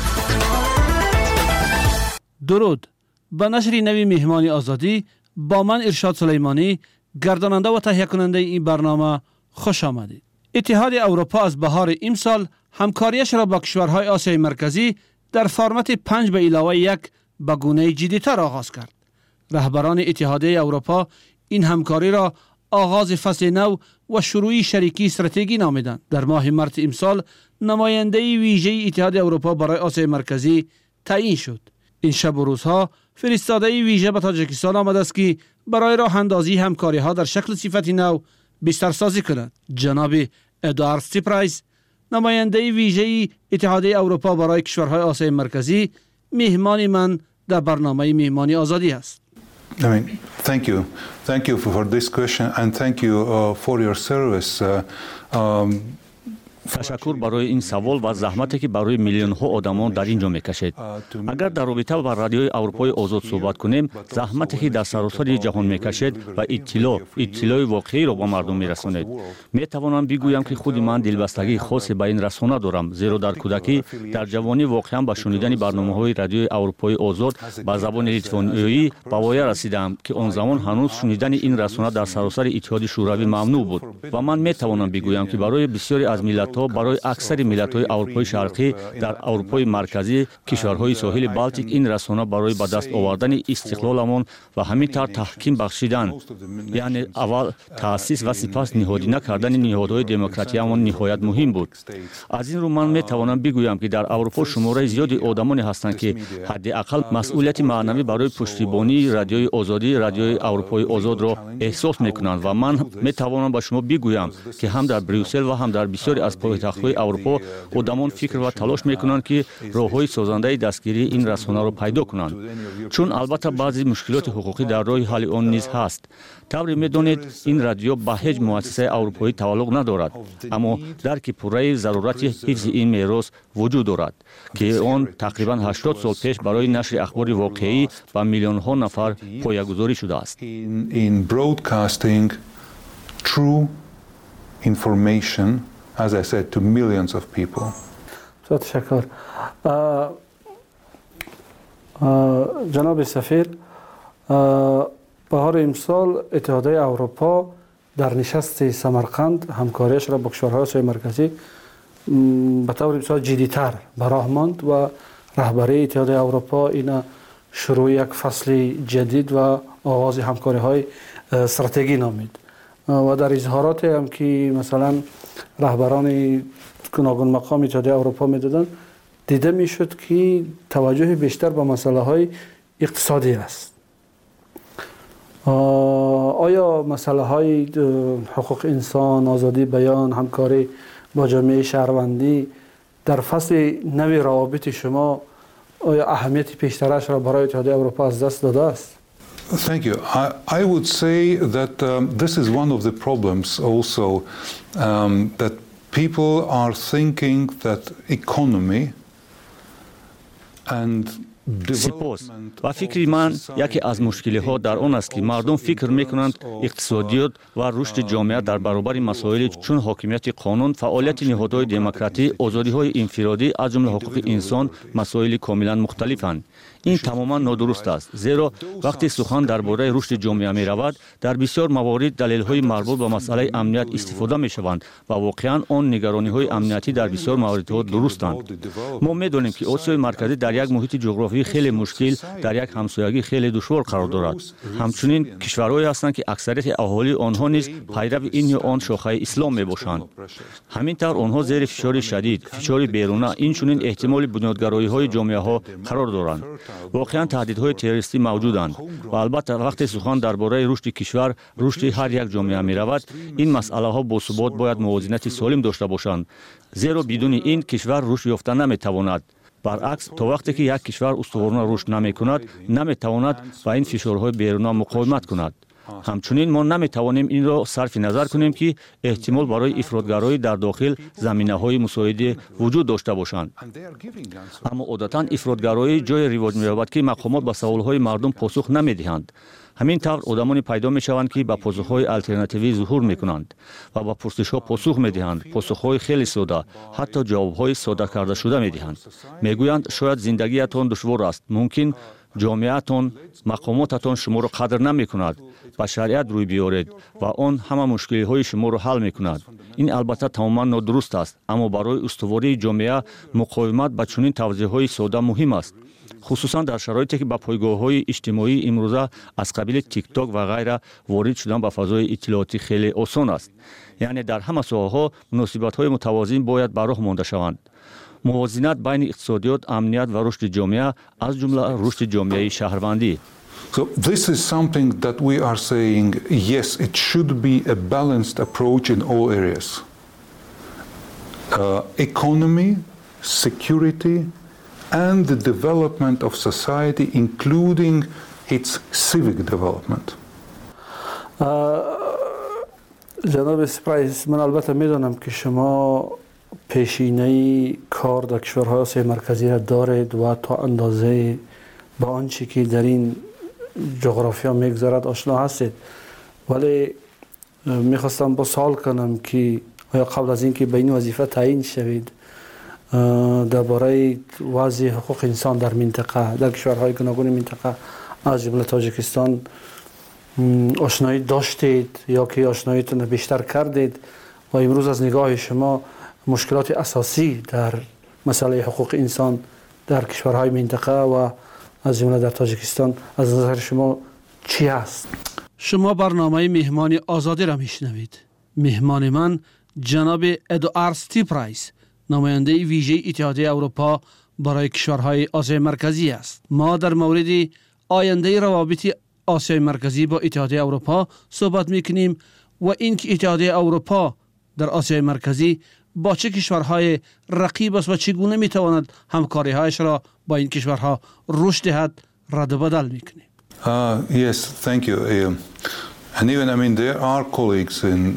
درود. به نشر نوی مهمان آزادی با من ارشاد سلیمانی، گرداننده و تهیه کننده این برنامه، خوش آمدید. اتحاد اروپا از بهار امسال همکاریش را با کشورهای آسیای مرکزی در فرمت 5+1 به گونه جدی‌تر آغاز کرد. رهبران اتحادیه اروپا این همکاری را آغاز فصل نو و شروع شریکی استراتژی نامیدند. در ماه مارس امسال نماینده ویژه اتحاد اروپا برای آسیای مرکزی تعیین شد. این شب و روزها فرستاده ویژه به تاجیکستان آمده است که برای راه اندازی همکاری ها در شکل صفتی نو بسترسازی کند. جناب ادوارد سیپرایس، نماینده ویژه اتحاد اروپا برای کشورهای آسیای مرکزی، مهمان من در برنامه مهمانی آزادی است. Thank you for this question and thank you for your service. تشکر برای این سوال و زحمتی که برای میلیون ها آدمان در اینجا میکشید. اگر در رابطه با رادیوی اروپای آزاد صحبت کنیم، زحمتی که در سراسر جهان میکشید و اطلاع واقعی را به مردم میرسانید. میتوانم بگویم که خود من دلبستگی خاصی به این رسانه دارم، زیرا در کودکی در جوانی واقعا به شنیدن برنامه‌های رادیوی اروپای آزاد با زبان لیتوانیایی به وایه رسیدم که آن زمان هنوز شنیدن این رسانه در سراسر اتحاد شوروی ممنوع بود و من میتوانم بگویم که برای بسیاری از ملت برای اکثر ملت‌های اروپای شرقی در اروپای مرکزی، کشورهای ساحل بالتیک این رسانه برای به دست آوردن استقلالمان و همینطور تحکیم بخشیدن، یعنی اول تأسیس و سپس نهادی نکردن نهادهای دموکراتیمان نهایت مهم بود. از این رو من میتوانم بگویم که در اروپا شماره زیادی آدمانی هستند که حداقل مسئولیت معنوی برای پشتیبانی رادیوی آزادی، رادیوی اروپای آزاد را احساس میکنند و من میتوانم با شما بگویم که هم در بریوسل و هم در بسیاری از پایتخت‌های اروپا آدمان فکر و تلاش میکنند که راه‌های سازنده دستگیری این رسانه را پیدا کنند، چون البته بعضی مشکلات حقوقی در راه حل آن نیز هست. طوری میدانید این رادیو به هیچ مؤسسه اروپایی تعلق ندارد، اما درک پوره ضرورت حفظ این میراث وجود دارد که آن تقریبا 80 سال پیش برای نشر اخبار واقعی به میلیون ها نفر پایه‌گذاری شده است. In broadcasting true information, as I said, to millions of people. تشکر. جناب سفیر، بهار امسال اتحادیه اروپا در نشست سمرقند همکاریش را با کشورهای آسیای مرکزی به طور بسیار جدی‌تر به راه ماند و رهبری اتحادیه اروپا این شروع یک فصل جدید و آغاز همکاری‌های استراتژی نامید و در اظهارات هم که مثلا رهبران گوناگون مقام اتحادیه اروپا میدادن دیده میشد که توجه بیشتر به مسائل اقتصادی است. آیا مسائل های حقوق انسان، آزادی بیان، همکاری با جامعه شهروندی در فصل نوی روابط شما آیا اهمیت پیشترش را برای اتحادیه اروپا از دست داده است؟ Thank you. I would say that this is one of the problems also, that people are thinking that economy and سپاس. و فکر من یکی از مشکلی ها در آن است که مردم فکر میکنند اقتصادیات و رشد جامعه در برابر مسائل چون حاکمیت قانون، فعالیت نهادهای دموکراتی، آزادی های انفرادی از جمله حقوق انسان مسائل کاملا مختلفند. این تماما نادرست است، زیرا وقتی سخن درباره رشد جامعه می رود در بسیار موارد دلیل های مربوط به مسئله امنیت استفاده می شوند و واقعا آن نگرانی های امنیتی در بسیار موارد درستند. ما می دانیم که آسیای مرکزی در یک محیط جغرافی خیلی مشکل، در یک همسایگی خیلی دشوار قرار دارد. همچنین کشورهایی هستند که اکثریت اهالی آنها نیز پیرو این یا آن شاخه اسلام می باشند. همینطور آنها زیر فشار شدید، فشار بیرونه، اینچنین احتمال بنیادگرایی های جامعه ها قرار دارند. واقعا تهدیدهای تروریستی موجودند و البته وقتی سخن درباره رشد کشور، رشد هر یک جامعه می رود، این مسئله ها با ثبات باید موازنه سالم داشته باشند، زیرا بدون این کشور رشد یافته نمی تواند. برعکس تا وقتی که یک کشور استوارانه رشد نمی کند، نمی تواند با این فشارهای بیرونه مقاومت کند. همچنین ما نمی توانیم این را صرف نظر کنیم که احتمال برای افراطگرایی در داخل زمینه‌های مساعده وجود داشته باشند. اما عادتاً افراطگرایی جای رواج می‌یابد که مقامات به سوال‌های مردم پاسخ نمی‌دهند. همین طور آدمانی پیدا می‌شوند که با پاسخ‌های آلترناتیوی ظهور می‌کنند و با پرسش‌ها پاسخ می‌دهند، پاسخ‌های خیلی ساده، حتی جواب‌های ساده کرده شده می‌دهند. می‌گویند شاید زندگیتان دشوار است، ممکن ҷомеатон мақомотатон шуморо қадр намекунад ба шариат рӯй биёред ва он ҳама мушкилиҳои шуморо ҳал мекунад. Ин албатта тамоман нодуруст аст, аммо барои устувории ҷомеа муқовимат ба чунин тавзеҳҳои сода муҳим аст, хусусан дар шароите ки ба пойгоҳҳои иҷтимоии имрӯза аз қабили тикток ва ғайра ворид шудан ба фазои иттилоотӣ хеле осон аст. яъне дар ҳама соҳаҳо муносибатҳои мутавозин бояд ба роҳ монда шаванд. мувозинат байни иқтисодиёт, амният ва рушди ҷомеа, аз ҷумла рушди ҷомеаи шаҳрвандӣ. So this is something that we are saying, yes, it should be a balanced approach in all areas. Economy, security, and the development of society, including its civic development. جناب سپایس، من البته میدانم که شما پیشینه کار در کشورهای آسیای مرکزی را دارید و تا اندازه با آنچه که در این جغرافیا میگذرد آشنا هستید، ولی میخواستم با سوال کنم که آیا قبل از اینکه به این وظیفه تعیین شوید درباره وضع حقوق انسان در منطقه، در کشورهای گوناگون منطقه از جمله تاجیکستان آشنایی داشتید یا که آشناییتون بیشتر کردید و امروز از نگاه شما مشکلات اساسی در مسئله حقوق انسان در کشورهای منطقه و از جمله در تاجیکستان از نظر شما چی است؟ شما برنامه مهمان آزادی را میشنوید. مهمان من جناب ادوارد ستیپرایس، نماینده ویژه اتحادیه اروپا برای کشورهای آسیای مرکزی است. ما در مورد آینده روابط آسیای مرکزی با اتحادیه اروپا صحبت میکنیم و اینکه اتحادیه اروپا در آسیای مرکزی با چه کشورهای رقیب است و چگونه میتواند همکاری‌هایش را با این کشورها رشد دهد رد و بدل میکنیم. Yes, thank you. And even, I mean, there are colleagues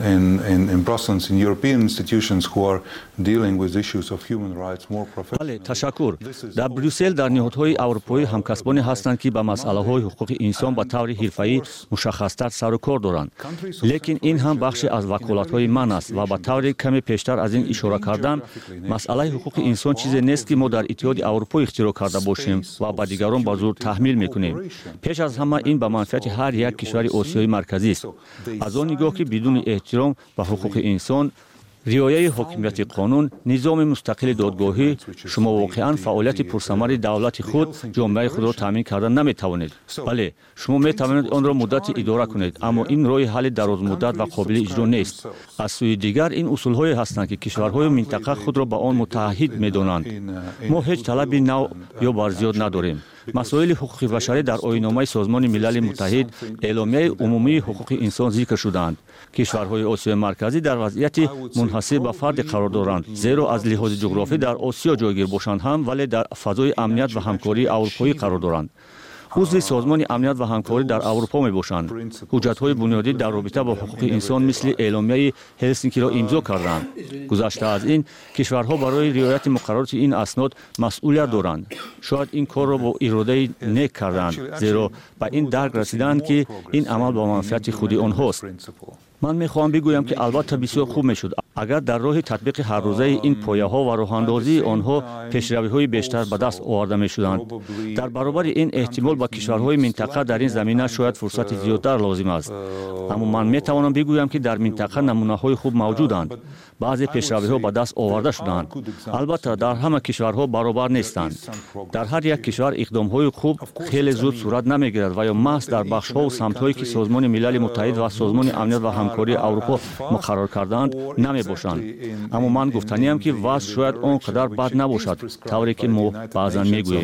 in Brussels, in European institutions who are dealing with issues of human rights more professionally. تشکر. در بروسل در نهادهای اروپایی همکسبانی هستند که با مسائل‌های حقوق انسان با طور حرفه‌ای مشخص‌تر سر و کار دارند. لیکن این هم بخشی از وکالت‌های من است و با طور کمی پیشتر از این اشاره کردم، مسئله حقوق انسان چیزی نیست که ما در اتحاد اروپا اختراع کرده باشیم و با دیگران با زور تحمیل می‌کنیم. پیش از همه این به منفعت هر یک کشور آسیای مرکزی است. از آن نگاه که بدون احترام به حقوق انسان، رعایت حاکمیت قانون، نظام مستقل دادگاهی، شما واقعا فعالیت پرثمر دولت خود، جامعه خود را تامین کردن نمیتوانید. بله، شما میتوانید آن را مدت اداره کنید، اما این راه حل دراز مدت و قابل اجرا نیست. از سوی دیگر این اصول‌هایی هستند که کشورهای منطقه خود را به آن متعهد می‌دانند. ما هیچ طلب نو یا بازیاد نداریم. مسائل حقوق بشری در آیین‌نامه سازمان ملل متحد، اعلامیه عمومی حقوق انسان ذکر شدند. کشورهای آسیای مرکزی در وضعیت منحصر به فرد قرار دارند، زیرا از لحاظ جغرافی در آسیا جایگیر باشند هم ولی در فضای امنیت و همکاری اروپایی قرار دارند. عضو سازمان امنیت و همکاری در اروپا می باشند. حجت‌های بنیادی در رابطه با حقوق انسان مثل اعلامیه هلسینکی را امضا کردند. گذشته از این، کشورها برای رعایت مقررات این اسناد مسئولیت دارند. شاید این کار را با اراده نیک کردند، زیرا به این درک رسیدند که این عمل با منفعت خود آنهاست. من میخواهم بگویم که البته بسیار خوب میشد اگر در راه تطبیق هر روزه این پایه‌ها و راه‌اندازی آنها پیشروی‌های بیشتر به دست آورده میشدند. در برابر این احتمال با کشورهای منطقه در این زمینه شاید فرصت زیادتر لازم است. اما من میتوانم بگویم که در منطقه نمونه‌های خوب موجودند. بعضی پیشروی‌ها به دست آورده شدند. البته در همه کشورها برابر نیستند. در هر یک کشور اقدام‌های خوب خیلی زود صورت نمیگیرد و یا محض در بخش‌ها و سمت‌هایی که سازمان ملل متحد و سازمان امنیت و همکاری اروپا مقرر کردند نمی باشند. اما من گفتنیم که وضع شاید آنقدر بد نباشد طوری که ما بعضا میگوییم.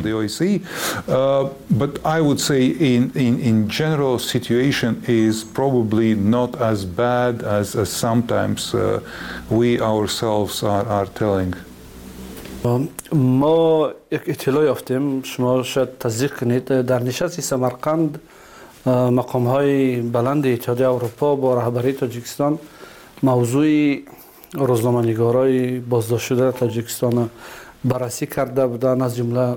But I would say in general situation is probably not as bad as sometimes we ourselves are telling. ما یک اطلاع یافتیم، شما شاید تصدیق کنید، در نشست سمرقند مقام‌های بلند اتحادیه اروپا با رهبری تاجیکستان موضوع روزنامه‌نگارای بازداشت شده تاجیکستان بررسی کرده بودند، از جمله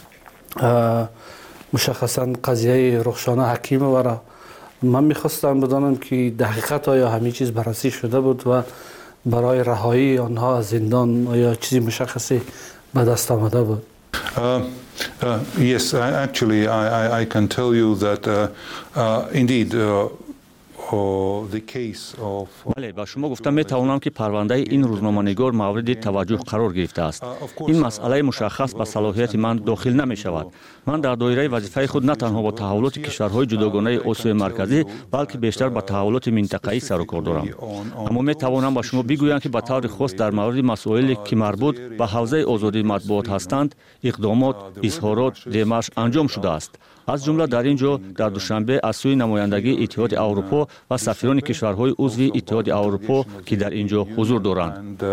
مشخصاً قضیه رخشانه حکیم و من میخواستم بدانم که در حقیقت آیا همه چیز بررسی شده بود و برای رهایی آنها از زندان آیا چیزی مشخصی به دست آمده بود؟ Yes, actually, I can tell you that indeed. بله با شما گفتم میتوانم که پرونده این روزنامه‌نگار مورد توجه قرار گرفته است. این مسئله مشخص به صلاحیت من داخل نمی شود. من در دایره وظیفه خود نه تنها با تحولات کشورهای جداگانه آسیای مرکزی بلکه بیشتر با تحولات منطقه‌ای سر و کار دارم. اما میتوانم با شما بگویم که به طور خاص در مورد مسائلی که مربوط به حوزه آزادی مطبوعات هستند اقدامات، اظهارات، دمارش انجام شده است. از جمله در اینجا در دوشنبه از سوی نمایندگی اتحاد اروپا و سفیران کشورهای عضو اتحاد اروپا که در اینجا حضور دارند.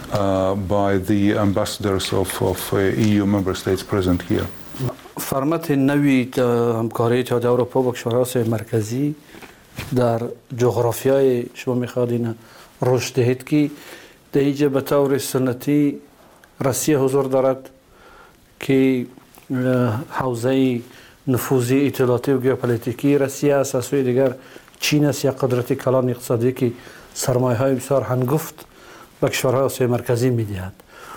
فرمت نوی همکاری اتحاد اروپا با کشورهای آسیای مرکزی در جغرافیای شما میخواد این رشد دهید که در اینجا به طور سنتی روسیه حضور دارد که حوزه نفوذی اطلاعاتی و ژئوپلیتیکی روسیه است، از سوی دیگر چین است یک قدرت کلان اقتصادی که سرمایه‌های بسیار هنگفت به کشورهای آسیای مرکزی می‌دهد.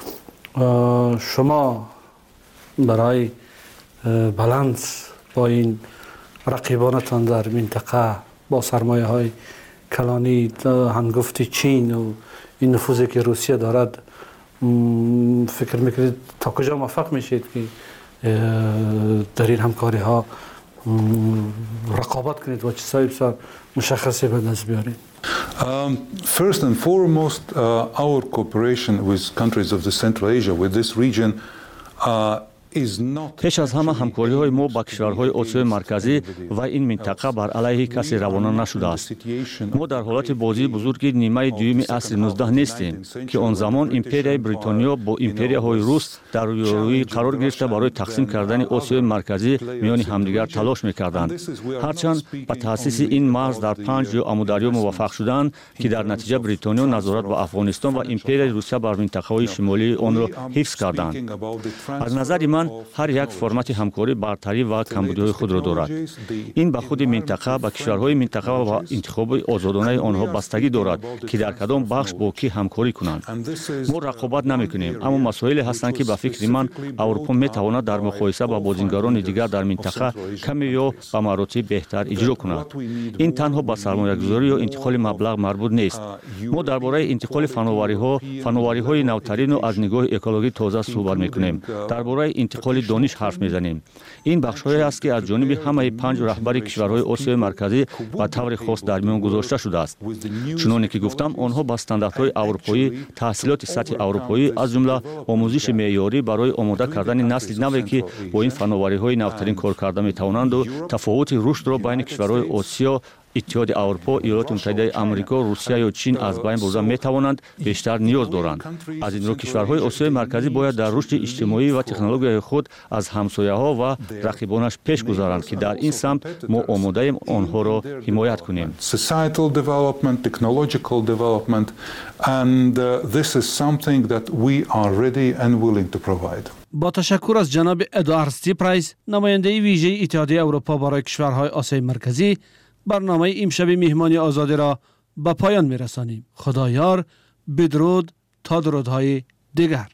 شما برای بالانس با این رقیبانتان در منطقه با سرمایه‌های کلانی هنگفت چین و این نفوذی که روسیه دارد فکر می‌کنید تا کجا موفق میشید که در این همکاری ها رقابت کنید و چیزهای بسیار مشخصی به دست بیارید؟ First and foremost, our cooperation with countries of the Central Asia, with this region, پیش از همه همکاری های ما با کشورهای آسیای مرکزی و این منطقه بر علیه کسی روانه نشده است. ما در حالت بازی بزرگ نیمه دوم عصر 19 نیستیم که آن زمان امپریای بریتانیا با امپریاهای روس در روی قرار گرفته برای تقسیم کردن آسیای مرکزی میان همدیگر تلاش میکردند. هرچند با تأسیس این مرز در 5 آمودریا موفق شدند که در نتیجه بریتانیا نظارت به افغانستان و امپریای روسیه بر منطقه‌های شمالی آن را حفظ کردند. از نظر من هر یک فرمت همکاری برتری و کمبودی‌های خود را دارد. این به خود منطقه با کشورهای منطقه و انتخاب آزادانه آنها بستگی دارد که در کدام بخش با کی همکاری کنند. ما رقابت نمی‌کنیم، اما مسائلی هستند که به فکر من اروپا می‌تواند در مقایسه با بازیگران دیگر در منطقه کمی یا به مراتب بهتر اجرا کند. این تنها به سرمایه‌گذاری یا انتقال مبلغ مربوط نیست. ما درباره انتقال فناوری‌های نوترین و از نگاه اکولوژی تازه صحبت می‌کنیم. درباره انتقال دانش حرف میزنیم. این بخش‌هایی است که از جانب همه 5 رهبر کشورهای آسیای مرکزی به طور خاص در میان گذاشته شده است. چنانکه که گفتم آنها با استانداردهای اروپایی، تحصیلات سطح اروپایی از جمله آموزش معیاری برای آماده کردن نسل نوی که با این فناوری‌های نوترین کار کرده می‌توانند و تفاوت رشد را بین کشورهای آسیا، اتحاد اروپا، ایالات متحده آمریکا، روسیه یا چین از بین برده می‌توانند بیشتر نیاز دارند. از این رو کشورهای آسیای مرکزی باید در رشد اجتماعی و تکنولوژی خود از همسایه‌ها و رقیبانش پیش گذارند که در این سمت ما آماده ایم آنها را حمایت کنیم. Societal development, technological development, and this is something that we are ready and willing to provide. با تشکر از جناب ادوارد ستیپرایس، نماینده ویژه اتحادیه اروپا برای کشورهای آسیای مرکزی، برنامه امشب مهمانی آزادی را به پایان می‌رسانیم. خدایار، بدرود تا درودهای دیگر.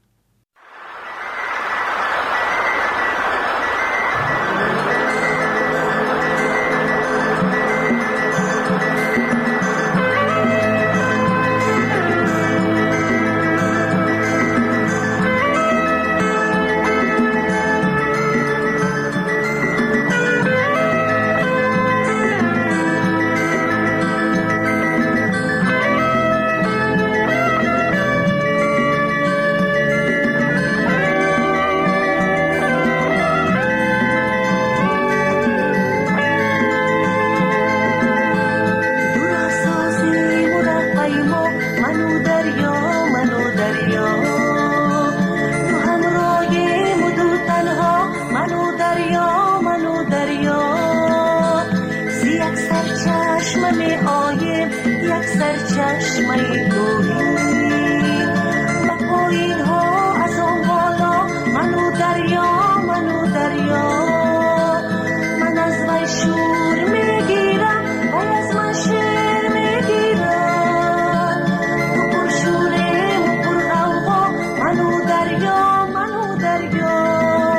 دریا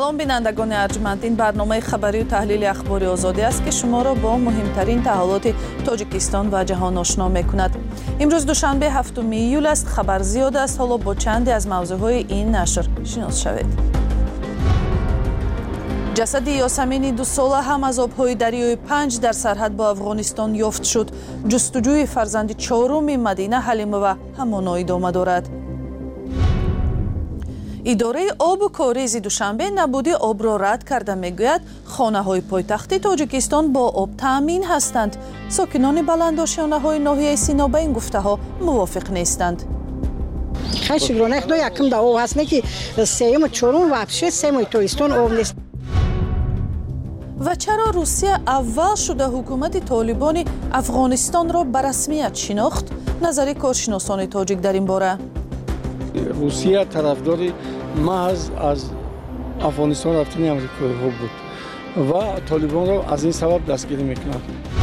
سلام بینندگان ارجمند، این برنامه خبری و تحلیل اخباری آزادی است که شما را با مهمترین تحولات تاجیکستان و جهان آشنا می‌کند. امروز دوشنبه 7 ایول است. خبر زیاد است، حالا با چندی از موضوعهای این نشر شناس شوید. جسد یاسمین 2 ساله هم از آب‌های دریای 5 در سرحد با افغانستان یافت شد. جستجوی فرزند چهارم مدینه حلیمова همان ادامه دارد. اداره آب و کاریز دوشنبه نبودی آب را رد کرده میگوید خانه‌های پایتخت تاجیکستان با آب تأمین هستند. ساکنان بلندآشیانه‌های ناحیه سینا به این گفته‌ها موافق نیستند. خیلی گرونه خدا یکم دا آب هست نه که سیم و چهارم و سیم تاجیکستان آب نیست. و چرا روسیه اول شده حکومت طالبان افغانستان را به رسمیت شناخت؟ نظر کارشناسان تاجیک در این باره. روسیه طرفدار محض از افغانستان رفتن امریکایی ها بود و طالبان را از این سبب دستگیری میکنند.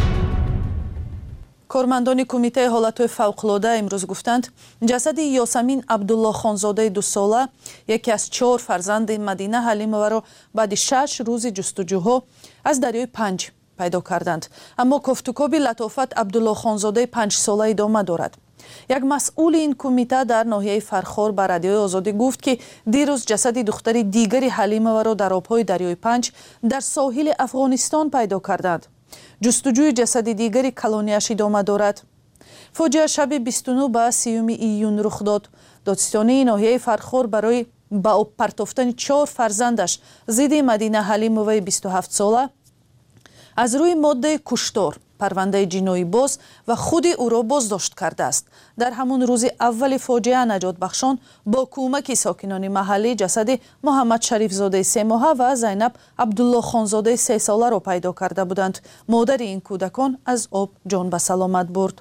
کارمندان کمیته حالتهای فوق‌العاده امروز گفتند جسد یاسمین عبدالله خانزاده 2 ساله یکی از 4 فرزند مدینه حلیمова را بعد 6 روز جستجوها از دریای 5 پیدا کردند. اما کفتوکابی لطافت عبدالله خانزاده 5 ساله ادامه دارد. یک مسئول این کمیته در ناحیه فرخار به رادیوی آزادی گفت که دیروز جسد دختر دیگری حلیمова را در آب‌های دریای 5 در ساحل افغانستان پیدا کردند. جستجوی جسد دیگری کلونیش ادامه دارد. فاجعه شب 29 به 30 ایون رخ داد. دادستانی ناحیه فرخار برای به آب پرتافتن 4 فرزندش ضد مدینه حلیمova 27 ساله از روی ماده کشتار پرونده جنایی باز و خود او را بازداشت کرده است. در همون روز اول فاجعه نجات بخشان با کمک ساکنان محلی جسد محمد شریف زاده 3 ماهه و زینب عبدالله خانزاده 3 ساله را پیدا کرده بودند. مادر این کودکان از آب جان به سلامت برد.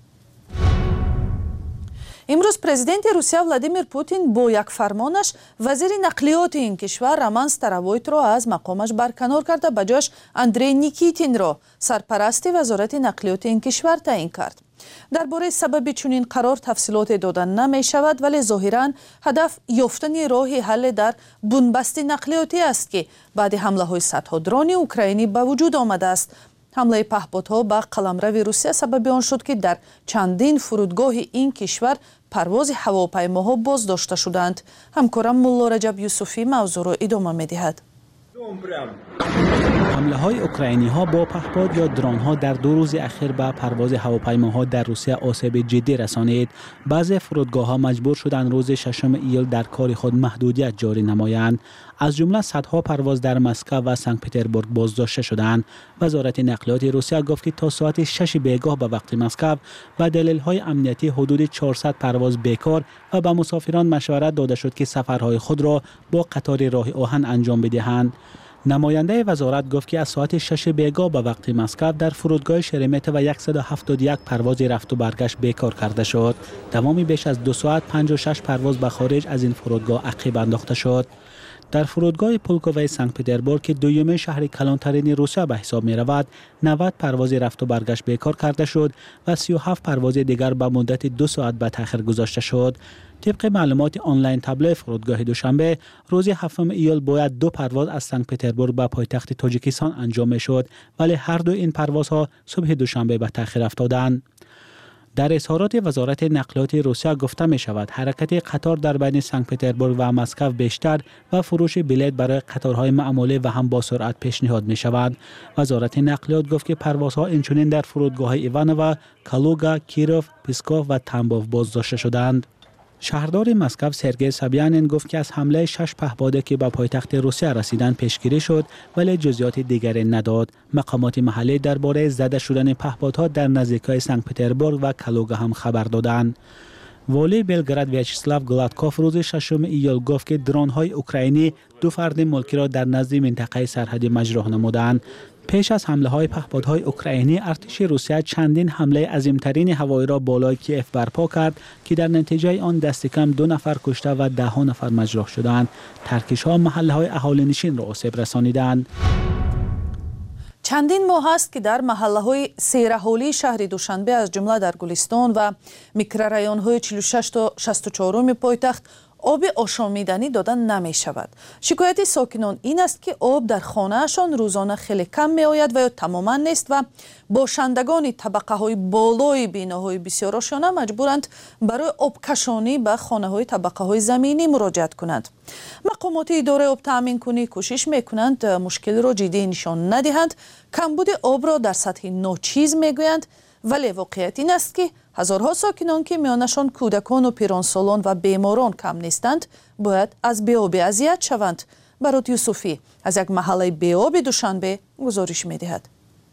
امروز پرزیدنت روسیه ولادیمیر پوتین با یک فرمانش وزیر نقلیات این کشور رامان ستروویت را از مقامش برکنار کرده به جاش اندری نیکیتین را سرپرست وزارت نقلیات این کشور تعیین کرد. درباره سبب چنین قرار تفصیلات دادن نمی شود، ولی ظاهراً هدف یافتن راه حل در بنبست نقلیاتی است که بعد حمله های صدها درون اوکراینی به وجود آمده است. حمله پهپادها به قلمرو روسیه سبب آن شد که در چندین فرودگاه این کشور پرواز هواپیماها بازداشته شدند. همکارم ملا رجب یوسفی موضوع را ادامه می‌دهد. حمله های اوکراینی ها با پهپاد یا درون ها در 2 روز اخیر به پرواز هواپیماها در روسیه آسیب جدی رسانید. بعضی فرودگاه ها مجبور شدند روز 6 ایول در کار خود محدودیت جاری نمایند. از جمله صدها پرواز در مسکو و سنت پترزبورگ بازداشته شدند. وزارت نقلیات روسیه گفت که تا ساعت 6 بیگاه به وقت مسکو و دلیل های امنیتی حدود 400 پرواز بیکار و به مسافران مشورت داده شد که سفرهای خود را با قطار راه آهن انجام بدهند. نماینده وزارت گفت که از ساعت 6 بیگاه به وقت مسکو در فرودگاه شرمت و 171 پرواز رفت و برگشت بیکار کرده شد. دوامی بیش از 2 ساعت 56 پرواز به خارج از این فرودگاه عقب انداخته شد. در فرودگاه پولکووی سنت پترزبورگ که دومین شهر کلانترین روسیه به حساب می رود 90 پرواز رفت و برگشت بیکار کرده شد و 37 پرواز دیگر به مدت 2 ساعت به تأخیر گذاشته شد. طبق معلومات آنلاین تابلو فرودگاه دوشنبه روز 7 ایول باید 2 پرواز از سنت پترزبورگ به پایتخت تاجیکستان انجام می شد، ولی هر دو این پروازها صبح دوشنبه به تأخیر افتادند. در اظهارات وزارت نقلیات روسیه گفته می شود حرکت قطار در بین سنت پترزبورگ و مسکو بیشتر و فروش بلیط برای قطارهای معمولی و هم با سرعت پیشنهاد می شود. وزارت نقلیات گفت که پروازها اینچنین در فرودگاه ایوانوو، کالوگا، کیروف، پیسکوف و تامبوف بازداشته شدند. شهردار مسکو سرگئی سابیانین گفت که از حمله 6 پهپاده که به پایتخت روسیه رسیدند پیشگیری شد، ولی جزئیات دیگری نداد. مقامات محلی درباره زده شدن پهپادها در نزدیکی سنت پترزبورگ و کالوگا هم خبر دادند. والی بلگراد ویاچسلاو گلادکوف روز 6 ایول گفت که درون‌های اوکراینی 2 فرد ملکی را در نزد منطقه سرحدی مجروح نمودند. پیش از حمله های پهپادهای اوکراینی، ارتش روسیه چندین حمله عظیمترین هوایی را بالای کیف برپا کرد که در نتیجه آن دست کم 2 نفر کشته و 10 نفر مجروح شدند. ترکش‌ها محله های اهالی نشین را آسیب رسانیدند. چندین ماه است که در محله‌های سیرحالی شهر دوشنبه از جمله در گلستان و میکرورایون‌های 46 تا 64 پایتخت آب آشامیدنی دادن نمی شود. شکایت ساکنان این است که آب در خانهشان روزانه خیلی کم می آید و یا تماما نیست و باشندگان طبقه های بالای بیناهای بسیار آشیانه مجبورند برای آب کشانی به خانه های طبقه های زمینی مراجعت کنند. مقامات اداره آب تامین کنی کوشش می کنند مشکل را جدی نشان ندهند. کمبود آب را در سطح ناچیز می گویند، ولی واقعیت این است که هزارها ساکنان که میانشان کودکان و پیرانسالان و بیماران کم نیستند باید از بی‌آبی اذیت شوند. برات یوسفی از یک محله بی‌آب دوشنبه گزارش می‌دهد.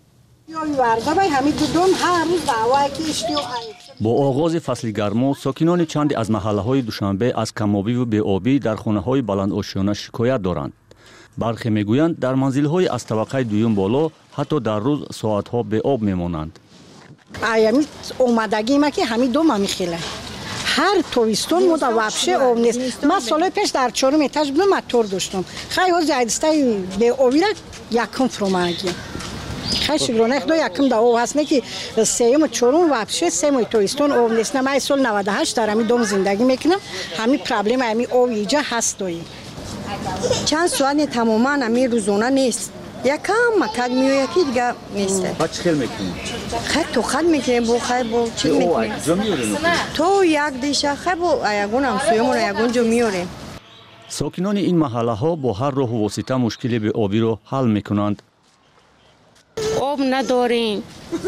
با آغاز فصل گرما ساکنان چند از محله‌های دوشنبه از کم‌آبی و بی‌آبی در خانه‌های بلند آشیانه شکایت دارند. برخی میگویند در منزل‌های از طبقه دوم بالا حتی در روز ساعت‌ها بی‌آب میمانند. آیامی اومدگی ما که همین دو ما میخیله هر تویستون مو دا وابشه آب نیست. ما سال پیش در 4 اتاج بودم موتور داشتم خیلی ها زیادسته به آبی را یکم فرومگی خیلی شکرانه خدا یکم دا آب هست نه که 3 و 4 وابشه 3 تویستون آب نیست. من سال 98 در همین دوم زندگی میکنم. همین پرابلم همین آب اینجا هست دوی چند سوال تماما همین روزانه نیست. یکم مکد میو یکی دیگه نیسته. بعد چه میکنی؟ خیلی تو خیلی میکنیم با خیلی با چی میکنیم؟ تو یک دیشه خیلی با یکون هم سویمون یکون جو میاریم. ساکنان این محله ها با هر راه و واسطه مشکل به آبی رو حل میکنند. آب نداریم.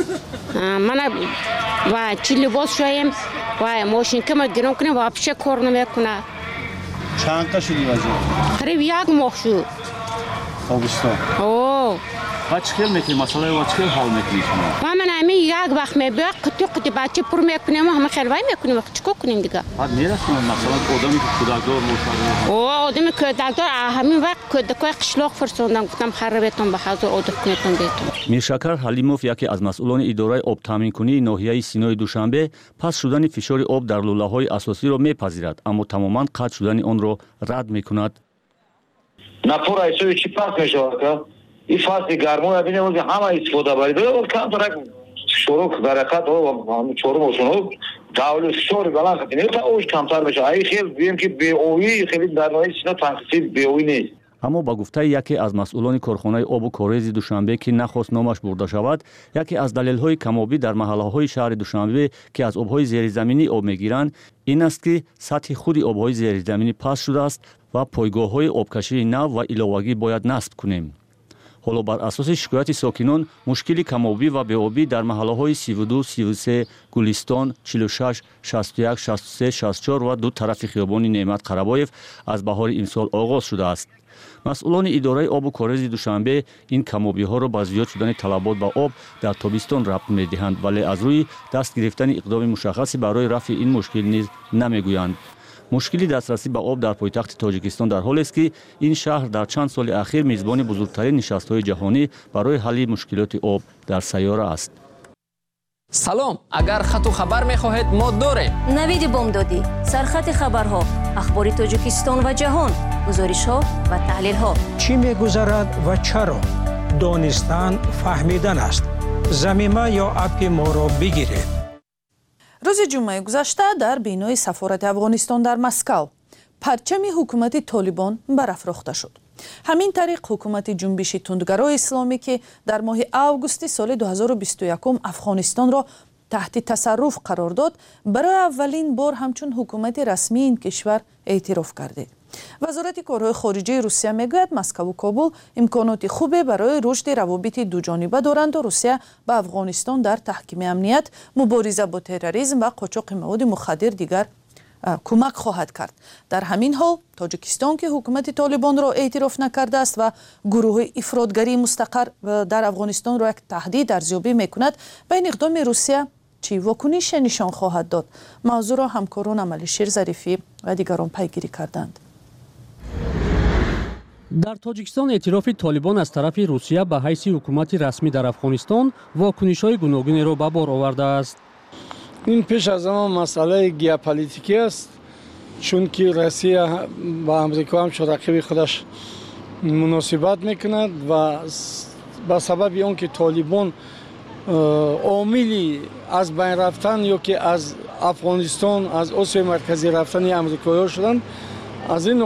من و چی لباس شویم و ماشین که ما گرم کنیم و آبشه کار نمیکنه. چند تا شدی وضعیت؟ قریب یک ماه شد. تابستان. بعد چه میکنی؟ مسئله و چه حل میکنی شما؟ من همین یک وقت میبینم قطع بچه پر میکنیم و همه خیلی میکنیم چیکار کنیم دیگه؟ بعد میرسیم مثلا آدمی که کودکدار باشه. آدمی کودکدار همین وقت کودکای قشلاق فرستادن گفتم خرابتون به حاضر عادت کنیتون بیتون. میرشکر حلیموف یکی از مسئولان اداره آب تامین کنی ناحیه سینای دوشنبه پس شدن فشار آب در لوله‌های اساسی را میپذیرد اما تماما قطع شدن آن را رد میکند. نپور ایسوی چی پاک میشود که این فصل گرما ببینیم که همه استفاده برید و کم ترک شروع برکت و همون چورو باشون داول فشار بلند کنیم تا اوج کمتر بشه. ای خیلی بیم که بی‌آبی خیلی در نوعی سینا تنقیصی بی‌آبی نیست. اما با گفته یکی از مسئولان کارخانه آب و کاریز دوشنبه که نخواست نامش برده شود، یکی از دلایل کم‌آبی در محله‌های شهر دوشنبه که از آب‌های زیرزمینی آب می‌گیرند این است که سطح خود آب‌های زیرزمینی پست شده است و پایگاه‌های آبکشی نو و علاوگی باید نصب کنیم. حالا بر اساس شکایت ساکنان مشکل کم‌آبی و بی‌آبی در محله‌های 32، 33، گلستان، 46، 61، 63، 64 و دو طرف خیابان نعمت قربایف از بهار امسال آغاز شده است. مسئولان اداره آب و کاریز دوشنبه این کم‌آبی‌ها را با زیاد شدن طلبات به آب در تابستان ربط می‌دهند ولی از روی دست گرفتن اقدام مشخصی برای رفع این مشکل نیز نمی‌گویند. مشکلی دسترسی به آب در پایتخت تاجیکستان در حالی است که این شهر در چند سال اخیر میزبان بزرگترین نشست‌های جهانی برای حل مشکلات آب در سیاره است. سلام، اگر خط و خبر می‌خواهید ما داریم. نوید بامدادی، سرخط خبرها، اخبار تاجیکستان و جهان، گزارش‌ها و تحلیل‌ها. چی می‌گذرد و چرا؟ دانستن فهمیدن است. ضمیمه یا اپ ما را بگیرید. روز جمعه گذشته در بینای سفارت افغانستان در مسکو پرچم حکومت طالبان برافروخته شد. همین طریق حکومت جنبش تندگرای اسلامی که در ماه آگوست سال 2021 افغانستان را تحت تصرف قرار داد برای اولین بار همچون حکومت رسمی این کشور اعتراف کرده. وزارت کارهای خارجه روسیه میگوید مسکو و کابل امکانات خوبی برای رشد روابط دوجانبه دارند و روسیه به افغانستان در تحکیم امنیت، مبارزه با تروریسم و قاچاق مواد مخدر دیگر کمک خواهد کرد. در همین حال تاجیکستان که حکومت طالبان را اعتراف نکرده است و گروه افراطگری مستقر در افغانستان را یک تهدید ارزیابی میکند، به این اقدام روسیه چی واکنش نشان خواهد داد؟ موضوع را همکاران علیشیر ظریفی و دیگران پیگیری کردند. در تاجیکستان اعتراف طالبان از طرف روسیه به حیث حکومت رسمی در افغانستان واکنش‌های گوناگونی را به بار آورده است. این پیش از همه مسئله ژئوپلیتیکی است، چون که روسیه با امریکا هم رقیب خودش مناسبت میکند و به سبب آنکه طالبان عاملی از بین رفتن یا که از افغانستان از آسیا مرکزی رفتن امریکایی‌ها شدند، از این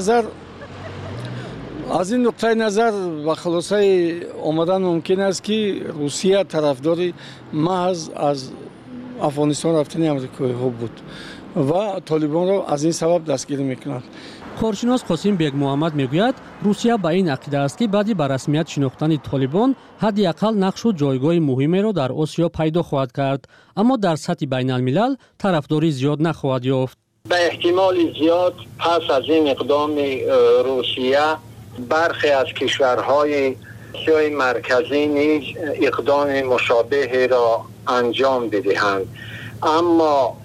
نقطه نظر و خلاصه آمدن ممکن است که روسیه طرفداری محض از افغانستان رفتن امریکایی ها بود و طالبان را از این سبب دستگیر میکنند. کارشناس قاسم بیگ محمد میگوید روسیه به این عقیده است که بعد به رسمیت شناختن طالبان حداقل نقش و جایگاه مهمی را در آسیا پیدا خواهد کرد، اما در سطح بین الملل طرفداری زیاد نخواهد یافت. به احتمال زیاد پس از این اقدام روسیه برخی از کشورهای آسیای مرکزی نیز اقدام مشابه را انجام بدهند، اما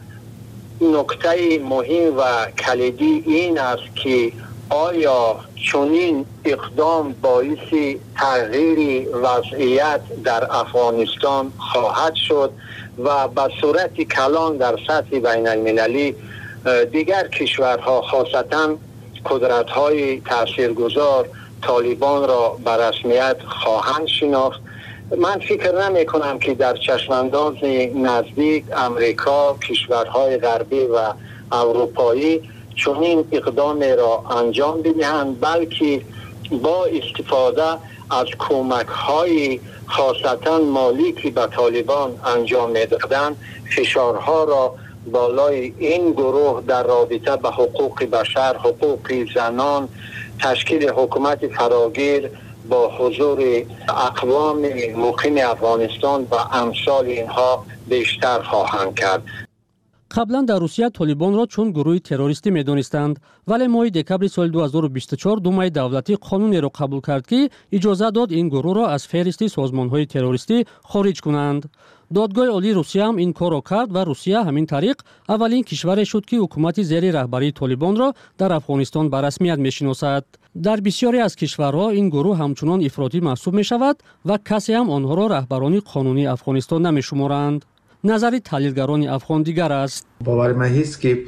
نکته مهم و کلیدی این است که آیا چنین اقدام باعث تغییر وضعیت در افغانستان خواهد شد و به صورت کلان در سطح بین المللی دیگر کشورها خاصتاً قدرت‌های تاثیرگذار طالبان را به رسمیت خواهند شناخت. من فکر نمی کنم که در چشمانداز نزدیک امریکا، کشورهای غربی و اروپایی چنین اقدام را انجام بدهند، بلکه با استفاده از کمک‌های خاصتاً مالی که به طالبان انجام می‌دادند فشارها را بالای این گروه در رابطه به حقوق بشر، حقوق زنان، تشکیل حکومت فراگیر با حضور اقوام مقیم افغانستان و امثال اینها بیشتر خواهند کرد. قبلا در روسیه طالبان را چون گروه تروریستی می‌دانستند، ولی ماه دکبر سال 2024 دومای دولتی قانونی را قبول کرد که اجازه داد این گروه را از فهرست سازمان‌های تروریستی خارج کنند. دادگاه عالی روسیه هم این کار را کرد و روسیه همین طریق اولین کشوری شد که حکومت زیر رهبری طالبان را در افغانستان به رسمیت می‌شناسد. در بسیاری از کشورها این گروه همچنان افراطی محسوب می‌شود و کسی هم آنها را رهبران قانونی افغانستان نمی‌شمارند. نظر تحلیلگران افغان دیگر است. باور من است که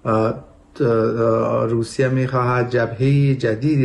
روسیه می‌خواهد جبهه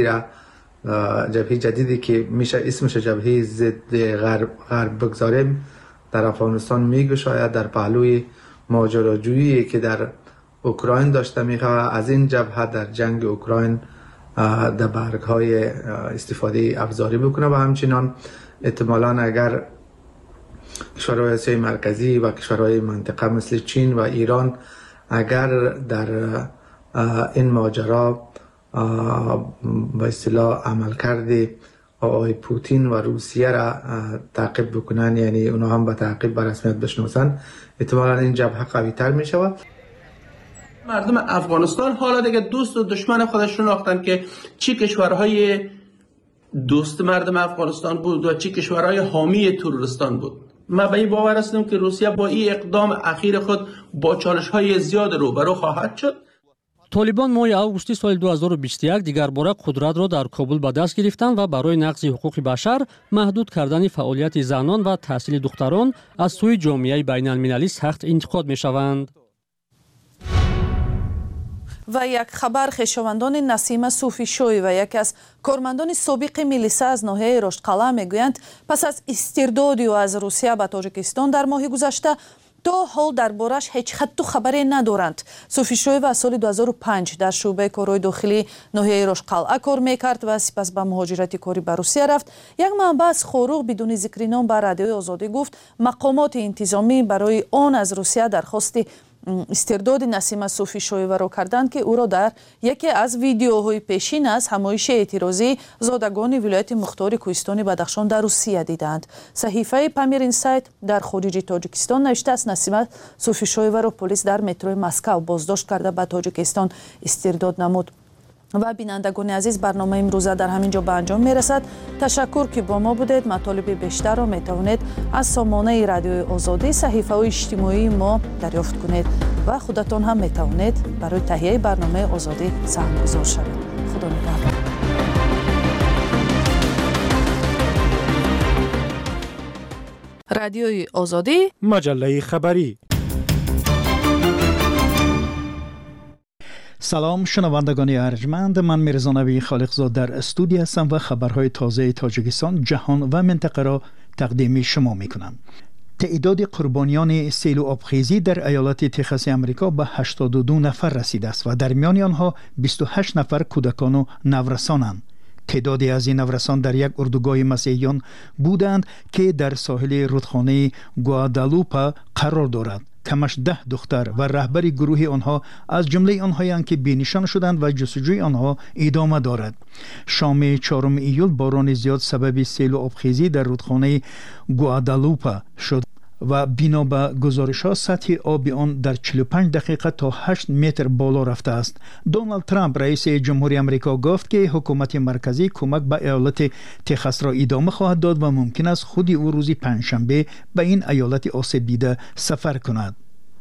جدیدی که میشه اسمش جبهه ضد غرب بگذاریم در افغانستان میگشاید در پهلوی ماجراجویی که در اوکراین داشته میخواهد از این جبهه در جنگ اوکراین در برگ‌های استفاده ابزاری بکنه و همچنان احتمالاً اگر کشورهای آسیای مرکزی و کشورهای منطقه مثل چین و ایران اگر در این ماجرا به اصطلاح عمل کرده آقای پوتین و روسیه را تعقیب بکنن، یعنی اونا هم به تعقیب به رسمیت بشناسن، احتمالاً این جبهه قوی تر می شود. مردم افغانستان حالا دیگه دوست و دشمن خودش شناختن که چی کشورهای دوست مردم افغانستان بود و چی کشورهای حامی تروریستان بود. ما به این باور هستم که روسیه با این اقدام اخیر خود با چالش‌های زیاد روبرو خواهد شد. طالبان ماه августи соли 2021 дигар бора қудрат дар Кобул ба даст гирифтанд ва барои нақзи ҳуқуқи башар маҳдуд кардани фаъолияти занон ва таҳсили духтарон аз сӯи ҷомеаи байналмилалӣ сахт интиқод мешаванд. و یک خبر خویشاوندان نسیمه صوفیشوی و یکی از کارمندان سابق میلیسا از ناحیه رشتقلعه میگویند پس از استرداد او از روسیه به تاجیکستان در ماه گذشته تا حال دربارش هیچ خط و خبری ندارند. صوفیشوی و سال 2005 در شعبه کارهای داخلی ناحیه رشتقلعه کار میکرد و سپس به مهاجرت کاری به روسیه رفت. یک منبع از خاروق بدون ذکر نام به رادیوی آزادی گفت مقامات انتظامی برای آن از روسیه درخواست استرداد نسیمه صوفیشویوه را کردند که او را در یکی از ویدیوهای پیشین از همایش اعتراضی زادگان ولایت مختار کوهستان بدخشان در روسیه دیدند. صحیفه پامیر اینسایت در خارج تاجیکستان نوشته است نسیمه صوفیشویوه را پلیس در مترو مسکو بازداشت کرده به تاجیکستان استرداد نمود. و بینندگان عزیز برنامه امروزه در همین جا به انجام میرسد. تشکر که با ما بودید. مطالب بیشتر را میتوانید از سامانه رادیوی آزادی صحیفه و اجتماعی ما دریافت کنید و خودتان هم میتوانید برای تهیه برنامه آزادی سهم گذار شوید. خدا نگهدار. رادیوی آزادی، مجله خبری. سلام شنوندگان ارجمند، من میرزا خالقزاد در استودیو هستم و خبرهای تازه تاجیکستان، جهان و منطقه را تقدیم شما میکنم. تعداد قربانیان سیل آبخیزی در ایالت تگزاس آمریکا به 82 نفر رسیده است و در میان آنها 28 نفر کودکان و نورسانند. تعدادی از این نورسان در یک اردوگاه مسیحیان بودند که در ساحل رودخانه گوادالوپا قرار دارد. کمش 10 دختر و رهبر گروه آنها از جمله آنهایی که بینشان شدند و جستجوی آنها ادامه دارد. شام 4 ایول باران زیاد سبب سیل و آبخیزی در رودخانه گوادالوپا شد و بنا به گزارش ها سطح آب آن در 45 دقیقه تا 8 متر بالا رفته است. دونالد ترامپ رئیس جمهوری آمریکا گفت که حکومت مرکزی کمک به ایالت تگزاس را ادامه خواهد داد و ممکن است خود او روز پنجشنبه به این ایالت آسیب دیده سفر کند.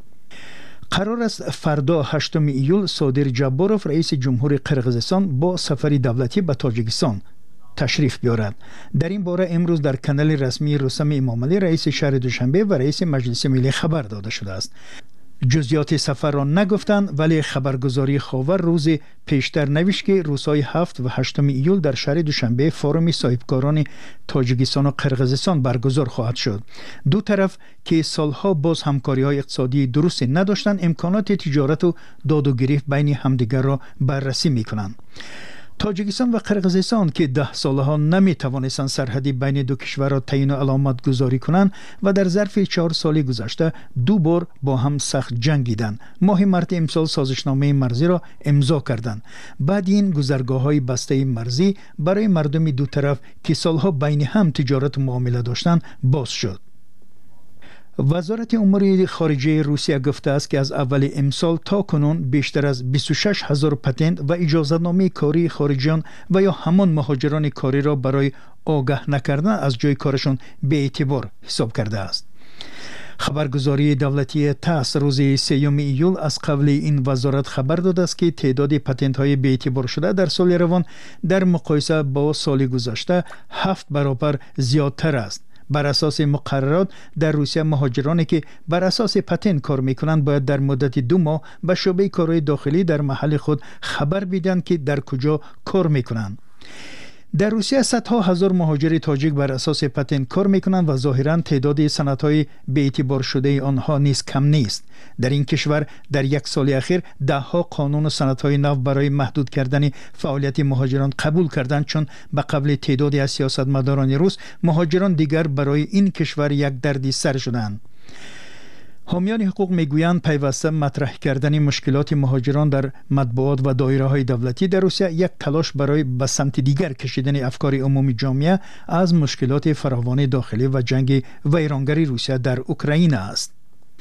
قرار است فردا 8 ایول صادر جباروف رئیس جمهور قرقیزستان با سفر دولتی به تاجیکستان تشریف بیارد. در این باره امروز در کانال رسمی رستم امامعلی رئیس شهر دوشنبه و رئیس مجلس ملی خبر داده شده است. جزئیات سفر را نگفتند، ولی خبرگزاری خاور روز پیشتر نوشت که روزهای 7 و 8 ایول در شهر دوشنبه فورومی صاحبکاران تاجیکستان و قرقیزستان برگزار خواهد شد. دو طرف که سالها باز همکاری‌های اقتصادی درست نداشتند، امکانات تجارت و داد و گریخت بین همدیگر را بررسی می‌کنند. تاجیکستان و قرقیزستان که 10 سالها نمی توانستند سرحدی بین دو کشور را تعیین و علامت گذاری کنند و در ظرف 4 سال گذشته 2 بار با هم سخت جنگیدند. ماه مارس امسال سازشنامه مرزی را امضا کردند. بعد این گذرگاه‌های بسته مرزی برای مردم دو طرف که سالها بین هم تجارت و معامله داشتند باز شد. وزارت امور خارجه روسیه گفته است که از اول امسال تا کنون بیشتر از 26,000 پتنت و اجازه‌نامه کاری خارجیان و یا همان مهاجران کاری را برای آگاه نکردن از جای کارشان به اعتبار حساب کرده است. خبرگزاری دولتی تاس روز 3 ایول از قبل این وزارت خبر داده است که تعداد پتنت های به اعتبار شده در سال روان در مقایسه با سال گذشته 7 برابر زیادتر است. بر اساس مقررات در روسیه مهاجرانی که بر اساس پتنت کار میکنند باید در مدت 2 ماه به شعبه کارهای داخلی در محل خود خبر بدهند که در کجا کار میکنند. در روسیه صدها هزار مهاجر تاجیک بر اساس پتنت کار میکنند و ظاهرا تعداد سندهای به اعتبار شده آنها نیز کم نیست. در این کشور در 1 سال اخیر 10 قانون و سندهای نو برای محدود کردن فعالیت مهاجران قبول کردند، چون به قبل تعدادی از سیاستمداران روس مهاجران دیگر برای این کشور یک دردی سر شدند. حامیان حقوق میگویند پیوسته مطرح کردن مشکلات مهاجران در مطبوعات و دایره‌های دولتی در روسیه یک تلاش برای به سمت دیگر کشیدن افکار عمومی جامعه از مشکلات فراوان داخلی و جنگ ویرانگری روسیه در اوکراین است.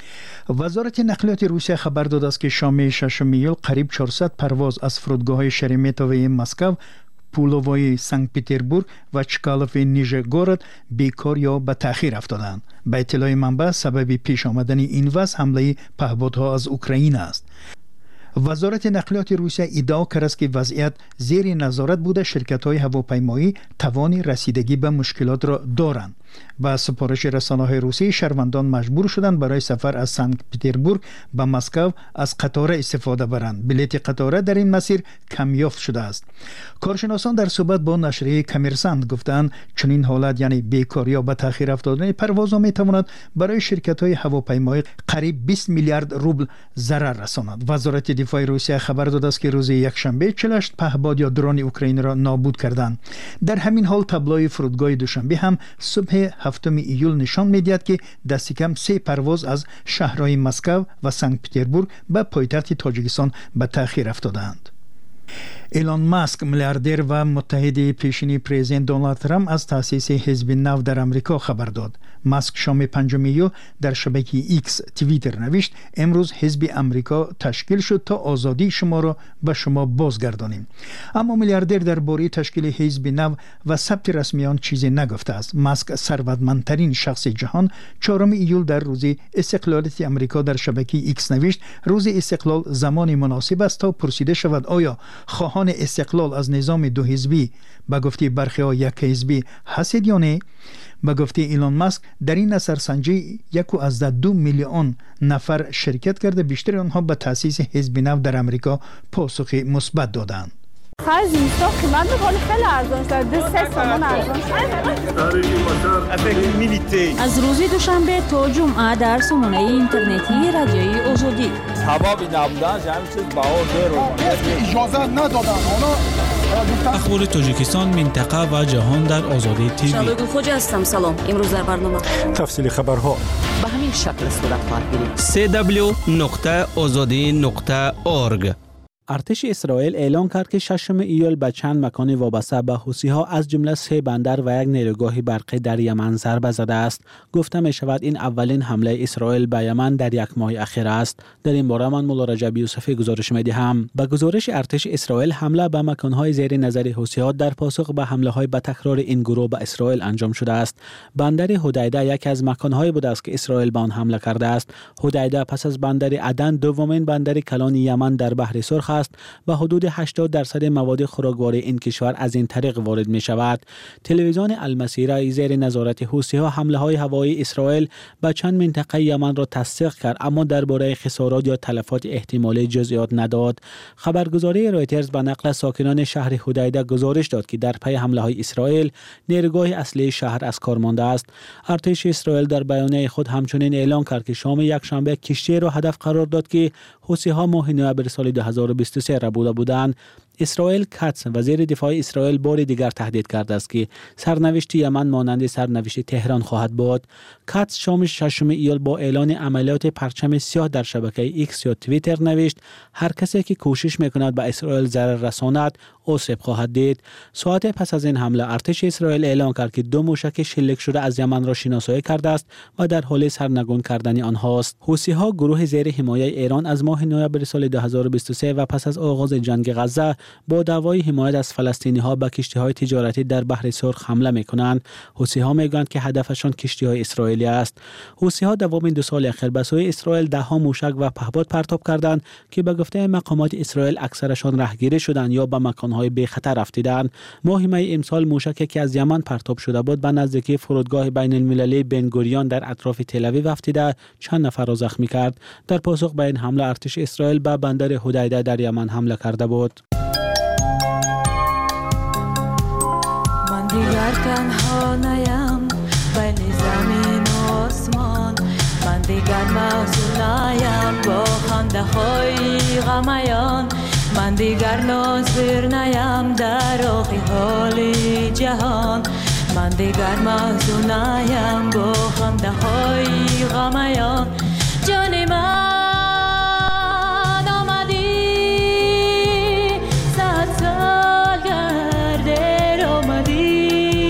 وزارت نقلیات روسیه خبر داده است که شام 6 ایول قریب 400 پرواز از فرودگاه‌های شرمتوی مسکو، پولووی سنت پترزبورگ و چکالوف نیژگورود بیکار یا به تأخیر افتادند. به اطلاع منبع سبب پیش آمدن این وضع حمله پهپادها از اوکراین است. وزارت نقلیات روسیه ادعا کرده است که وضعیت زیر نظارت بوده، شرکت‌های هواپیمایی توان رسیدگی به مشکلات را دارند. با سفارش رسانه‌های روسی شهروندان مجبور شدند برای سفر از سنت پترزبورگ به مسکو از قطاره استفاده برند. بلیط قطاره در این مسیر کمیافت شده است. کارشناسان در صحبت با نشریه کمرسنت گفتند چنین حالت یعنی بیکاری یا به تأخیر افتادن پروازها میتواند برای شرکت‌های هواپیمایی قریب 20 میلیارد روبل ضرر رساند. وزارت دفاع روسیه خبر داده است که روز یکشنبه 48 پهپاد یا درون اوکراین را نابود کردند. در همین حال تابلوی فرودگاه دوشنبه هم صبح 7 ایول نشان می‌دهد که دست کم 3 پرواز از شهرهای مسکو و سنت پترزبورگ به پایتخت تاجیکستان به تأخیر افتادند. ایلان ماسک میلیاردر و متحد پیشین پرزیدنت دونالد ترامپ از تأسیس حزب نو در آمریکا خبر داد. ماسک شام 5 ایول در شبکه ایکس توییتر نوشت امروز حزب آمریکا تشکیل شد تا آزادی شما را به شما بازگردانیم. اما میلیاردر درباره تشکیل حزب نو و ثبت رسمی آن چیزی نگفته است. ماسک ثروتمندترین شخص جهان 4 ایول در روز استقلالیت آمریکا در شبکه ایکس نوشت روز استقلال زمانی مناسب است تا پرسیده شود آیا خواهان استقلال از نظام 2 حزبی به گفته برخی‌ها 1 حزبی هستید یا نه؟ به گفته ایلان ماسک در این نظرسنجی 1.2 میلیون نفر شرکت کرده، بیشتر آنها به تأسیس حزب نو در آمریکا پاسخ مثبت دادند. خرج زمستان قیمت میکنه خیلی ارزان شده 3 تومان ارزان شده. از روز دوشنبه تا جمعه در سامانه اینترنتی رادیوی آزادی ثوابی نبودن همین چیز بهار اجازه ندادن اخبار تاجیکستان، منطقه و جهان در آزادی تیوی. شادو خوجا هستم. سلام. امروز در برنامه تفصیل خبرها به همین شکل صورت خواهد گرفت. www.azadi.org. ارتش اسرائیل اعلام کرد که 6 ایول به چند مکان وابسته به حوثی‌ها از جمله 3 بندر و 1 نیروگاه برقی در یمن ضربه زده است. گفته می شود این اولین حمله اسرائیل به یمن در 1 ماه اخیر است. در این باره من مولا رجب یوسفی گزارش می دهم. به گزارش ارتش اسرائیل، حمله به مکان‌های زیر نظر حوثی‌ها در پاسخ به حمله‌های به تکرار این گروه به اسرائیل انجام شده است. بندر حدیده یکی از مکان‌های بوده است که اسرائیل به آن حمله کرده است. حدیده پس از بندر عدن دومین بندر کلان یمن در بحر سرخ است و حدود 80% مواد خوراکواری این کشور از این طریق وارد می شود. تلویزیون المسیره زیر نظارت حوثی‌ها حمله‌های هوایی اسرائیل به چند منطقه یمن را تصدیق کرد، اما درباره خسارات یا تلفات احتمالی جزئیات نداد. خبرگزاری رایترز به نقل ساکنان شهر حدیده گزارش داد که در پی حمله‌های اسرائیل نیروگاه اصلی شهر از کار مانده است. ارتش اسرائیل در بیانیه خود همچنین اعلام کرد که شام یکشنبه کشتی را هدف قرار داد که حوثی‌ها ماه نوامبر سال 2023 را بودند. اسرائیل کاتس وزیر دفاع اسرائیل بار دیگر تهدید کرده است که سرنوشت یمن مانند سرنوشت تهران خواهد بود. کاتس شام 6 ایول با اعلان عملیات پرچم سیاه در شبکه ایکس یا توییتر نوشت هر کسی که کوشش میکند به اسرائیل ضرر رساند آسیب خواهد دید. ساعت پس از این حمله ارتش اسرائیل اعلام کرد که 2 موشک شلیک شده از یمن را شناسایی کرده است و در حال سرنگون کردن آنهاست. حوثی‌ها گروه زیر حمایه ایران از ماه نوامبر سال 2023 و پس از آغاز جنگ غزه با دعوای حمایت از فلسطینی‌ها به کشتی‌های تجارتی در بحر سرخ حمله می‌کنند. حوثی‌ها می‌گویند که هدفشان کشتی‌های اسرائیلی است. حوثی‌ها دومین 2 سال اخیر به سوی اسرائیل 10 موشک و پهپاد پرتاب کردند که به گفته مقامات اسرائیل اکثرشان رهگیری شدند یا به مکان‌های بی خطر رفتند. ماه می امسال موشکی که از یمن پرتاب شده بود به نزدیکی فرودگاه بین‌المللی بنگوریون در اطراف تل‌آویو افتیده چند نفر را زخمی کرد. در پاسخ به این حمله ارتش اسرائیل به بندر حدیده در یمن حمله کرده بود. دیگر تنها نیم بین زمین و آسمان، من دیگر محزون نیم با خنده های غمیان، من دیگر ناظر نیم در آخی حال جهان، من دیگر محزون نیم با خنده های غمیان. جان من آمدی 100 سال گرده آمدی،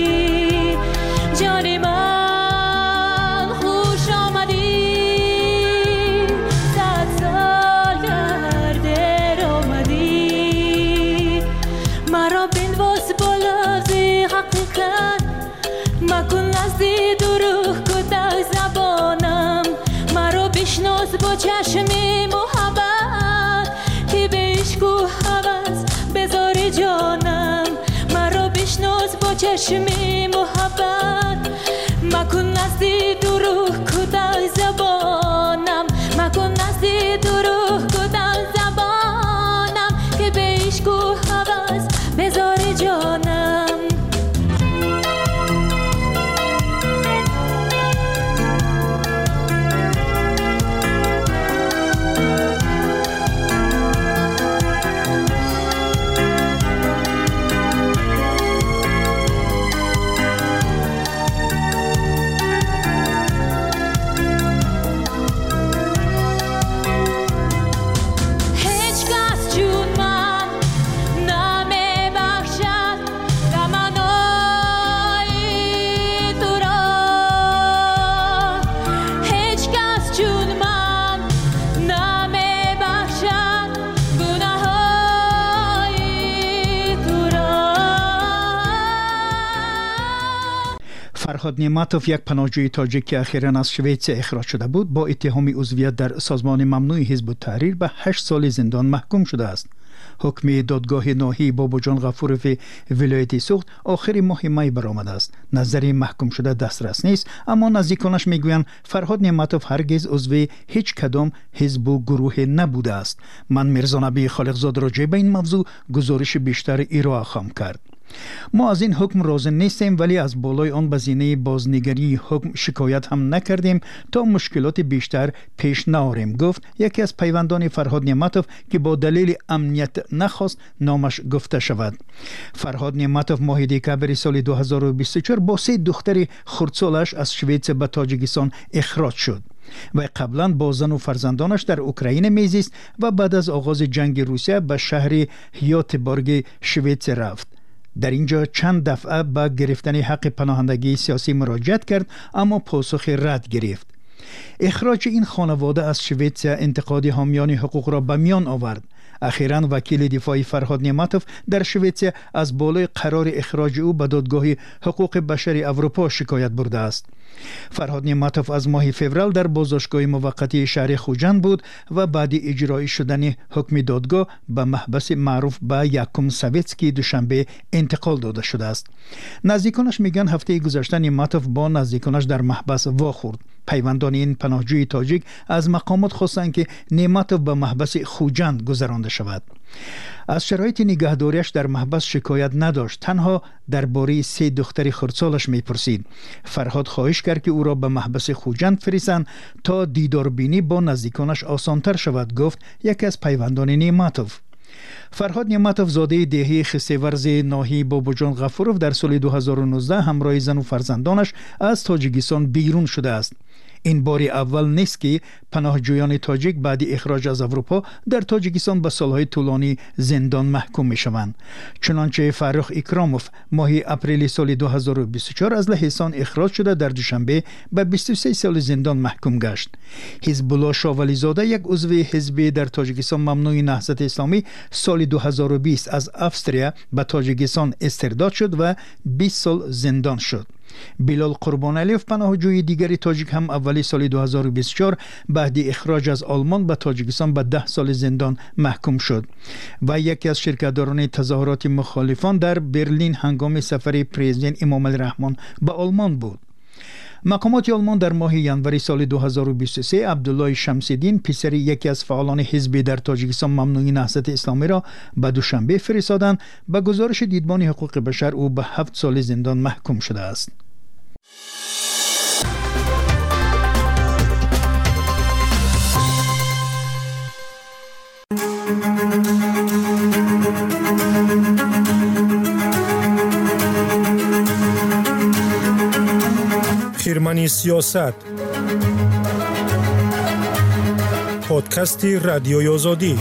با چشمی محبت که به عشق و هوس بذاری جانم، مرا بشناس با چشمی محبت، مکن نزدی دروغ کدای زبانم، مکن نزدی دروغ کدای زبانم که به عشق و هوس بذاری جانم. فرهاد نعمتوف، یک پناهجوی تاجیک که اخیراً از شویتس اخراج شده بود، با اتهام عضویت در سازمان ممنوع حزب التحریر به 8 سال زندان محکوم شده است. حکم دادگاه ناحیه باباجان غفورов ولایت سوخت آخر ماه می برآمده است. نظر محکوم شده دسترس نیست، اما نزدیکانش میگویند فرهاد نعمتوف هرگز عضو هیچ کدام حزب و گروه نبوده است. من میرزا نبی خالقزاد راجع به این موضوع گزارش بیشتر ارائه خواهم کرد. ما از این حکم راضی نیستیم، ولی از بالای آن به زینه بازنگری حکم شکایت هم نکردیم تا مشکلات بیشتر پیش نیاریم، گفت یکی از پیوندان فرهاد نعمتوف که با دلیل امنیت نخواست نامش گفته شود. فرهاد نعمتوف ماه دکمبر سال 2024 با 3 دختر خردسالش از شویتس به تاجیکستان اخراج شد. و قبلا با زن و فرزندانش در اوکراین میزیست و بعد از آغاز جنگ روسیه به شهر هیاتبورگ شویتس رفت. در اینجا چند دفعه به گرفتن حق پناهندگی سیاسی مراجعت کرد، اما پاسخ رد گرفت. اخراج این خانواده از شویتس انتقاد حامیان حقوق را به میان آورد. اخیراً وکیل دفاعی فرهاد نعمتوف در شویتس از بالای قرار اخراج او به دادگاه حقوق بشر اروپا شکایت برده است. فرهاد نعمتوف از ماه فوریه در بازداشتگاه موقتی شهر خوجند بود و بعد اجرایی شدن حکم دادگاه به محبس معروف به یکم سویتسکی دوشنبه انتقال داده شده است. نزدیکانش میگن هفته گذشته نعمتوف با نزدیکانش در محبس واخورد. پیوندان این پناهجوی تاجیک از مقامات خواستند که نعمتوف به محبس خوجند گذرانده شود. از شرایط نگهداریش در محبس شکایت نداشت، تنها درباره 3 دختر خردسالش میپرسید. فرهاد خواهش کرد که او را به محبس خوجند فرستند تا دیداربینی با نزدیکانش آسانتر شود، گفت یکی از پیوندان نعمتوف. فرهاد نعمتوف زاده دهه خسیورز ناحیه باباجان غفورov در سال 2019 همراه زن و فرزندانش از تاجیکستان بیرون شده است. این بار اول نیست که پناهجویان تاجیک بعد اخراج از اروپا در تاجیکستان به سالهای طولانی زندان محکوم می شوند. چنانچه فرخ اکراموف ماه اپریل سال 2024 از لهستان اخراج شده در دوشنبه به 23 سال زندان محکوم گشت. حزب الله شاولی زاده یک عضو حزب در تاجیکستان ممنوع نهضت اسلامی سال 2020 از استرالیا به تاجیکستان استرداد شد و 20 سال زندان شد. بلال قربانعلیف پناهجوی دیگری تاجیک هم اولی سال 2024 بعد اخراج از آلمان به تاجیکستان به 10 سال زندان محکوم شد و یکی از شرکتداران تظاهرات مخالفان در برلین هنگام سفر پرزیدنت امام الرحمن به آلمان بود. مقامات آلمان در ماه ژانویه سال 2023 عبدالله شمس‌الدین پسر یکی از فعالان حزب در تاجیکستان ممنوع نهضت اسلامی را به دوشنبه فرستادند. به گزارش دیدبان حقوق بشر او به 7 سال زندان محکوم شده است. خیرمنی سیاست پادکست رادیوی آزادی.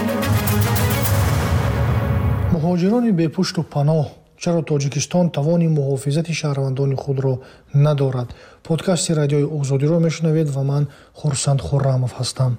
مهاجران بی پشت و پناه، چرا تاجیکستان توان محافظت شهروندان خود را ندارد؟ پادکست رادیوی آزادی را میشنوید و من خورسند خرمов هستم.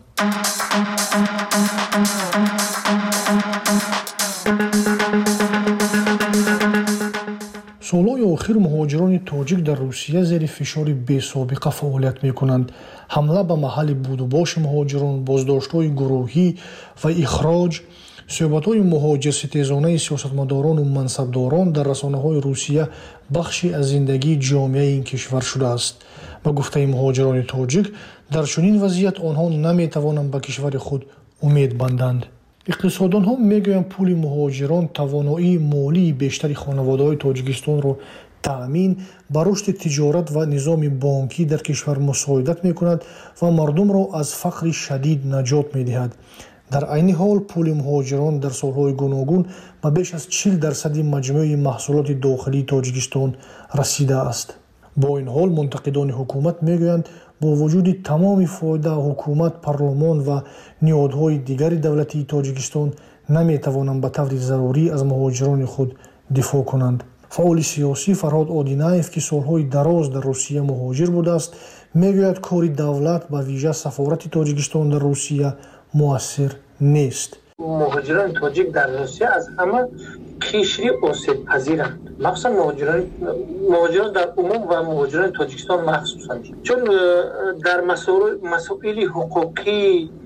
سالهای آخر مهاجران تاجیک در روسیه زیر فشار بی‌سابقه فعالیت می‌کنند. حمله به محل بود و باش مهاجران، بازداشت‌های گروهی و اخراج، صحبت‌های مهاجرستیزانه سیاستمداران و منصبداران در رسانه‌های روسیه بخشی از زندگی جامعه این کشور شده است. به گفته مهاجران تاجیک، در چنین وضعیت آنها نمی‌توانند به کشور خود امید بندند. اقتصاددان ها میگویند پول مهاجران توانایی مالی بیشتری خانواده‌های تاجیکستان را تأمین بر رشد تجارت و نظام بانکی در کشور مساعدت می‌کند و مردم را از فقر شدید نجات می‌دهد. در عین حال پول مهاجران در سالهای گوناگون به بیش از 40% مجموع محصولات داخلی تاجیکستان رسیده است. با این حال منتقدان حکومت میگویند با وجود تمام فایده حکومت، پارلمان و نهادهای دیگر دولتی تاجیکستان نمیتوانند به طور ضروری از مهاجران خود دفاع کنند. فعال سیاسی فرهاد آدینایف که سالهای دراز در روسیه مهاجر بوده است میگوید کار دولت به ویژه سفارت تاجیکستان در روسیه مؤثر نیست. مهاجران تاجیک در روسیه از همه کشوری آسیب پذیرند، مخصوصا مهاجران در عموم و مهاجران تاجیکستان مخصوصا، چون در مسائل حقوقی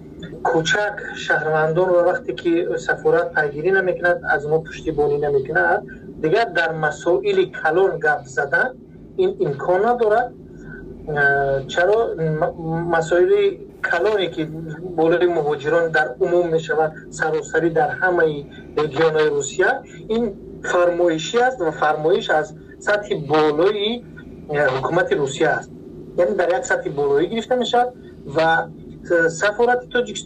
کوچک شهروندان و وقتی که سفارت پیگیری نمیکند از ما پشتیبانی نمیکند دیگر در مسائل کلان گپ زدن این امکان ندارد. چرا مسائل کلانی که بالای مهاجران در عموم میشود سراسری در همه رژیون‌های روسیه این فرمایشی است و فرمایش از سطح بالای حکومت روسیه است، یعنی در یک سطح بالایی گرفته میشد و سفارت تاجیکستان